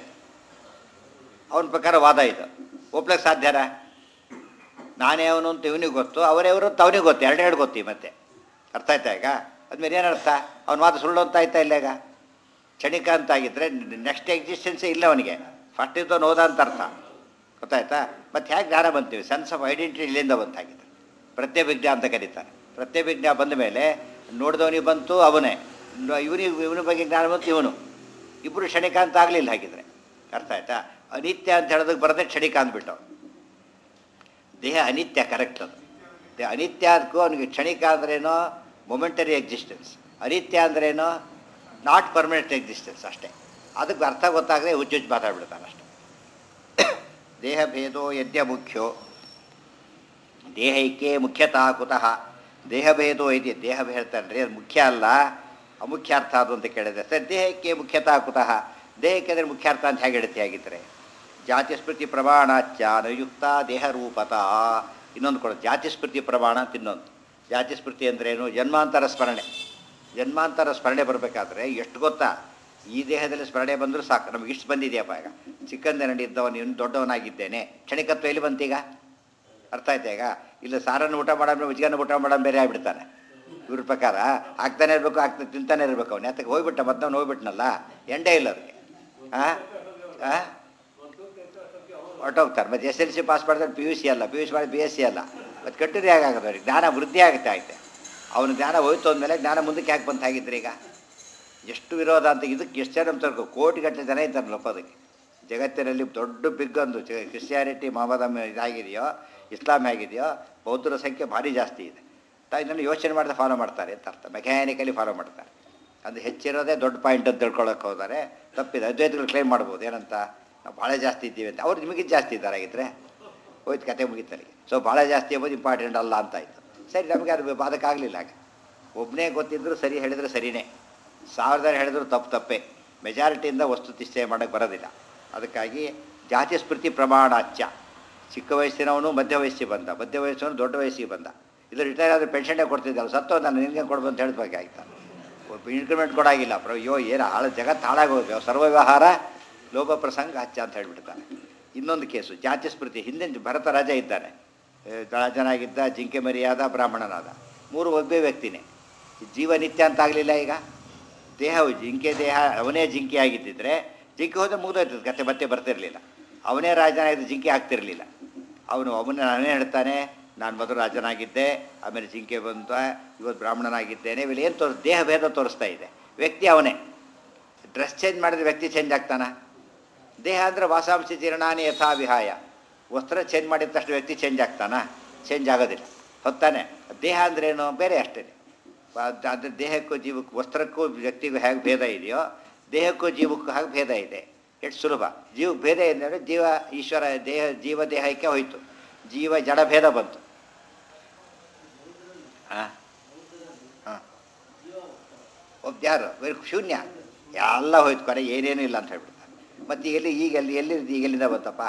ಅವನ ಪ್ರಕಾರ ವಾದ ಇದು ಒಪ್ಲಕ್ಕೆ ಸಾಧ್ಯನಾ? ನಾನೇ ಅವನು ಅಂತ ಇವನಿಗೆ ಗೊತ್ತು, ಅವರೇ ಅವರು ಅಂತ ಅವನಿಗೆ ಗೊತ್ತು. ಎರಡೆರಡು ಗೊತ್ತಿ ಮತ್ತೆ. ಅರ್ಥ ಆಯ್ತಾ? ಈಗ ಅದ್ಮೇಲೆ ಏನರ್ಥ? ಅವ್ನ ವಾದ ಸುಳ್ಳು ಅಂತ ಆಯ್ತಾ? ಇಲ್ಲ. ಈಗ ಕ್ಷಣಿಕ ಅಂತಾಗಿದ್ದರೆ ನೆಕ್ಸ್ಟ್ ಎಕ್ಸಿಸ್ಟೆನ್ಸೇ ಇಲ್ಲ ಅವನಿಗೆ. ಫಸ್ಟ್ ಇದ್ದವನು ಹೋದ ಅಂತ ಅರ್ಥ. ಗೊತ್ತಾಯ್ತಾ? ಮತ್ತು ಹೇಗೆ ಜ್ಞಾನ ಬಂತೀವಿ? ಸೆನ್ಸ್ ಆಫ್ ಐಡೆಂಟಿಟಿ ಇಲ್ಲಿಂದ ಬಂತಾಗಿದೆ. ಪ್ರತ್ಯಭಿಜ್ಞಾ ಅಂತ ಕರೀತಾರೆ. ಪ್ರತ್ಯಭಿಜ್ಞಾ ಬಂದ ಮೇಲೆ ನೋಡಿದವನಿಗೆ ಬಂತು ಅವನೇ, ಇವನ ಬಗ್ಗೆ ಜ್ಞಾನ ಬಂತು ಇವನು. ಇಬ್ಬರು ಕ್ಷಣಿಕ ಅಂತ ಆಗಲಿಲ್ಲ. ಹಾಗಿದ್ರೆ ಅರ್ಥ ಆಯ್ತಾ? ಅನಿತ್ಯ ಅಂತ ಹೇಳೋದಕ್ಕೆ ಬರದೆ ಕ್ಷಣಿಕ ಅಂದ್ಬಿಟ್ಟು. ದೇಹ ಅನಿತ್ಯ, ಕರೆಕ್ಟ್. ಅದು ದೇಹ ಅನಿತ್ಯ. ಅದಕ್ಕೂ ಅವನಿಗೆ ಕ್ಷಣಿಕ ಅಂದ್ರೇನೋ ಮೊಮೆಂಟರಿ ಎಕ್ಸಿಸ್ಟೆನ್ಸ್. ಅನಿತ್ಯ ಅಂದ್ರೇನು? ನಾಟ್ ಪರ್ಮನೆಂಟ್ ಎಕ್ಸಿಸ್ಟೆನ್ಸ್ ಅಷ್ಟೇ. ಅದಕ್ಕೆ ಅರ್ಥ ಗೊತ್ತಾಗದೆ ಹುಚ್ಚುಚ್ಚು ಮಾತಾಡ್ಬಿಡ್ತಾನೆ ಅಷ್ಟೆ. ದೇಹ ಭೇದೋ ಯದ್ಯ ಮುಖ್ಯೋ ದೇಹೈಕ್ಯೇ ಮುಖ್ಯತಃ ಕುತಃ. ದೇಹಭೇದೋ ಇದೆ, ದೇಹ ಹೇಳ್ತಾನೆ ಅದು ಮುಖ್ಯ ಅಲ್ಲ, ಅಮುಖ್ಯಾರ್ಥ ಅದು ಅಂತ ಕೇಳಿದೆ. ಸರ್ ದೇಹಕ್ಕೆ ಮುಖ್ಯತಃ ಕುತಃ, ದೇಹಕ್ಕೆ ಅಂದರೆ ಮುಖ್ಯಾರ್ಥ ಅಂತ ಹೇಗೆ ಹೇಳುತ್ತೆ ಆಗಿದ್ದರೆ? ಜಾತಿ ಸ್ಮೃತಿ ಪ್ರಮಾಣಾಚ್ಯ ಅನುಯುಕ್ತ ದೇಹ ರೂಪತ. ಇನ್ನೊಂದು ಕೊಡ, ಜಾತಿ ಸ್ಮೃತಿ ಪ್ರಮಾಣ ಅಂತ ಇನ್ನೊಂದು. ಜಾತಿ ಸ್ಮೃತಿ ಅಂದ್ರೇನು? ಜನ್ಮಾಂತರ ಸ್ಮರಣೆ. ಜನ್ಮಾಂತರ ಸ್ಮರಣೆ ಬರಬೇಕಾದ್ರೆ ಎಷ್ಟು ಗೊತ್ತಾ? ಈ ದೇಹದಲ್ಲಿ ಸ್ಮರಣೆ ಬಂದರೂ ಸಾಕು, ನಮಗೆ ಇಷ್ಟು ಬಂದಿದೆಯಪ್ಪ. ಈಗ ಚಿಕ್ಕಂದಿನಲ್ಲಿ ಇದ್ದವನು ಇನ್ನು ದೊಡ್ಡವನಾಗಿದ್ದೇನೆ, ಕ್ಷಣಿಕತ್ವ ಎಲ್ಲಿ ಬಂತೀಗ? ಅರ್ಥ ಆಯ್ತಾ? ಈಗ ಇಲ್ಲ ಸಾರನ್ನು ಊಟ ಮಾಡೋಣ, ಉಜ್ಜಿಗೆನ ಊಟ ಮಾಡೋಣ ಬೇರೆ ಆಗಿಬಿಡ್ತಾನೆ. ಇವ್ರ ಪ್ರಕಾರ ಆಗ್ತಾನೆ ಇರಬೇಕು, ಆಗ್ತಾ ತಿಂತಾನೆ ಇರಬೇಕು. ಅವನು ಯಾತಕ್ಕೆ ಹೋಗ್ಬಿಟ್ಟ, ಮತ್ತವನು ಹೋಗ್ಬಿಟ್ನಲ್ಲ, ಎಂಡೇ ಇಲ್ಲ ಅದಕ್ಕೆ. ಹೊರಟೋಗ್ತಾರೆ. ಮತ್ತು SLC ಪಾಸ್ ಮಾಡಿದ್ರೆ PUC ಅಲ್ಲ, PUC ಮಾಡಿ BSc ಅಲ್ಲ. ಮತ್ತು ಕಟ್ಟಿದ್ರೆ ಹೇಗಾಗುತ್ತೆ ಅವ್ರಿಗೆ? ಜ್ಞಾನ ವೃದ್ಧಿ ಆಗುತ್ತೆ ಆಯ್ತೆ. ಅವನು ಜ್ಞಾನ ಹೋಯ್ತು ಅಂದಮೇಲೆ ಜ್ಞಾನ ಮುಂದಕ್ಕೆ ಯಾಕೆ ಬಂತ ಆಗಿದ್ರೆ? ಈಗ ಎಷ್ಟು ವಿರೋಧ ಅಂತ. ಇದಕ್ಕೆ ಎಷ್ಟು ಜನ ತರ್ಕೋ, ಕೋಟಿಗಟ್ಟಲೆ ಜನ ಇದ್ದಾರಲ್ಲಪ್ಪ ಅದಕ್ಕೆ. ಜಗತ್ತಿನಲ್ಲಿ ದೊಡ್ಡ ಬಿಗ್ ಒಂದು ಕ್ರಿಶ್ಚಿಯಾನಿಟಿ ಮಹಮ್ಮದಮ್ ಇದಾಗಿದೆಯೋ, ಇಸ್ಲಾಂ ಹೇಗಿದೆಯೋ, ಬೌದ್ಧರ ಸಂಖ್ಯೆ ಭಾರಿ ಜಾಸ್ತಿ ಇದೆ. ಇದನ್ನು ಯೋಚನೆ ಮಾಡಿದ್ರೆ ಫಾಲೋ ಮಾಡ್ತಾರೆ ಅಂತ ಅರ್ಥ. ಮೆಕ್ಯಾನಿಕಲಿ ಫಾಲೋ ಮಾಡ್ತಾರೆ. ಅದು ಹೆಚ್ಚಿರೋದೇ ದೊಡ್ಡ ಪಾಯಿಂಟ್ ಅಂತ ತಿಳ್ಕೊಳ್ಳೋಕೆ ಹೋದರೆ ತಪ್ಪಿದೆ. ಅದ್ವೈತಗಳು ಕ್ಲೈಮ್ ಮಾಡ್ಬೋದು ಏನಂತ, ನಾವು ಭಾಳ ಜಾಸ್ತಿ ಇದ್ದೀವಿ ಅಂತ. ಅವ್ರು ನಿಮಗಿದ್ದು ಜಾಸ್ತಿ ಇದ್ದಾರೆ ಆಗಿದ್ದರೆ ಹೋಯ್ತು, ಕತೆ ಮುಗಿತಾರೆ. ಸೊ ಭಾಳ ಜಾಸ್ತಿ ಎಂಬುದು ಇಂಪಾರ್ಟೆಂಟ್ ಅಲ್ಲ ಅಂತಾಯಿತು. ಸರಿ, ನಮಗೆ ಅದು ಅದಕ್ಕಾಗಲಿಲ್ಲ. ಹಾಗೆ ಒಬ್ಬನೇ ಗೊತ್ತಿದ್ದರೂ ಸರಿ ಹೇಳಿದರೆ ಸರಿಯೇ, 1000 ಹೇಳಿದ್ರು ತಪ್ಪೇ. ಮೆಜಾರಿಟಿಯಿಂದ ವಸ್ತು ನಿಶ್ಚಯ ಮಾಡೋಕ್ಕೆ ಬರೋದಿಲ್ಲ. ಅದಕ್ಕಾಗಿ ಜಾತಿ ಸ್ಮೃತಿ ಪ್ರಮಾಣಾಚ್ಯ. ಚಿಕ್ಕ ವಯಸ್ಸಿನವನು ಮಧ್ಯ ವಯಸ್ಸಿಗೆ ಬಂದ, ಮಧ್ಯ ವಯಸ್ಸಿನವನು ದೊಡ್ಡ ವಯಸ್ಸಿಗೆ ಬಂದ. ಇದು ರಿಟೈರ್ ಆದರೆ ಪೆನ್ಷನ್ನೇ ಕೊಡ್ತಿದ್ದಲ್ಲ, ಸತ್ತೋ ನಾನು ನಿನಗೆ ಕೊಡ್ಬೋದು ಅಂತ ಹೇಳ್ಬೇಕಾಯ್ತಾ? ಇನ್ಕ್ರಿಮೆಂಟ್ ಕೊಡಾಗಿಲ್ಲ. ಏನು ಜಗತ್ತು ಹಾಳಾಗೋದು. ಸರ್ವವ್ಯವಹಾರ ಲೋಭ ಪ್ರಸಂಗ ಹಚ್ಚ ಅಂತ ಹೇಳ್ಬಿಡ್ತಾನೆ. ಇನ್ನೊಂದು ಕೇಸು ಜಾತಿ ಸ್ಮೃತಿ. ಹಿಂದಿನ ಭರತ ರಾಜ ಇದ್ದಾನೆ, ರಾಜನಾಗಿದ್ದ, ಜಿಂಕೆ ಮರಿಯಾದ, ಬ್ರಾಹ್ಮಣನಾದ, 3 ಒಬ್ಬೇ ವ್ಯಕ್ತಿನೇ. ಜೀವ ನಿತ್ಯ ಅಂತ ಆಗಲಿಲ್ಲ. ಈಗ ದೇಹ ಜಿಂಕೆ ದೇಹ, ಅವನೇ ಜಿಂಕೆ ಆಗಿದ್ದಿದ್ರೆ ಜಿಂಕೆ ಹೋದರೆ ಮುಗಿದೋಯ್ತದೆ ಕತೆ, ಮತ್ತೆ ಬರ್ತಿರಲಿಲ್ಲ. ಅವನೇ ರಾಜನಾಗಿದ್ದು ಜಿಂಕೆ ಆಗ್ತಿರಲಿಲ್ಲ. ಅವನೇ ಹೇಳ್ತಾನೆ, ನಾನು ಮೊದಲು ರಾಜನಾಗಿದ್ದೆ, ಆಮೇಲೆ ಜಿಂಕೆ ಬಂತ, ಇವತ್ತು ಬ್ರಾಹ್ಮಣನಾಗಿದ್ದೇನೆ. ಇವೆಲ್ಲ ಏನು ದೇಹ ಭೇದ ತೋರಿಸ್ತಾ ಇದೆ. ವ್ಯಕ್ತಿ ಅವನೇ. ಡ್ರೆಸ್ ಚೇಂಜ್ ಮಾಡಿದ್ರೆ ವ್ಯಕ್ತಿ ಚೇಂಜ್ ಆಗ್ತಾನ? ದೇಹ ಅಂದರೆ ವಾಸಾಂಶ ಜೀರ್ಣಾನಿ ಯಥಾ ವಿಹಾಯ. ವಸ್ತ್ರ ಚೇಂಜ್ ಮಾಡಿದ ತಕ್ಷಣ ವ್ಯಕ್ತಿ ಚೇಂಜ್ ಆಗ್ತಾನ? ಚೇಂಜ್ ಆಗೋದಿಲ್ಲ. ಹೊತ್ತಾನೆ. ದೇಹ ಅಂದ್ರೇನು? ಬೇರೆ ಅಷ್ಟೇ. ಅಂದರೆ ದೇಹಕ್ಕೂ ಜೀವಕ್ಕೂ, ವಸ್ತ್ರಕ್ಕೂ ವ್ಯಕ್ತಿಗೂ ಹೇಗೆ ಭೇದ ಇದೆಯೋ, ದೇಹಕ್ಕೂ ಜೀವಕ್ಕೂ ಹಾಗೆ ಭೇದ ಇದೆ. ಎಷ್ಟು ಸುಲಭ. ಜೀವಕ್ಕೆ ಭೇದ ಏನಂದರೆ ಜೀವ ಈಶ್ವರ, ಜೀವ ದೇಹಕ್ಕೆ ಹೋಯಿತು, ಜೀವ ಜಡ ಭೇದ ಬಂತು. ಹಾಂ ಹಾಂ ಒಬ್ದ್ಯಾರು ಬರೀ ಶೂನ್ಯ, ಎಲ್ಲ ಹೋಯ್ತು, ಕೊನೆ ಏನೇನೂ ಇಲ್ಲ ಅಂತ ಹೇಳ್ಬಿಡ್ತಾರೆ. ಮತ್ತು ಈಗೆಲ್ಲಿಂದ ಬಂತಪ್ಪ?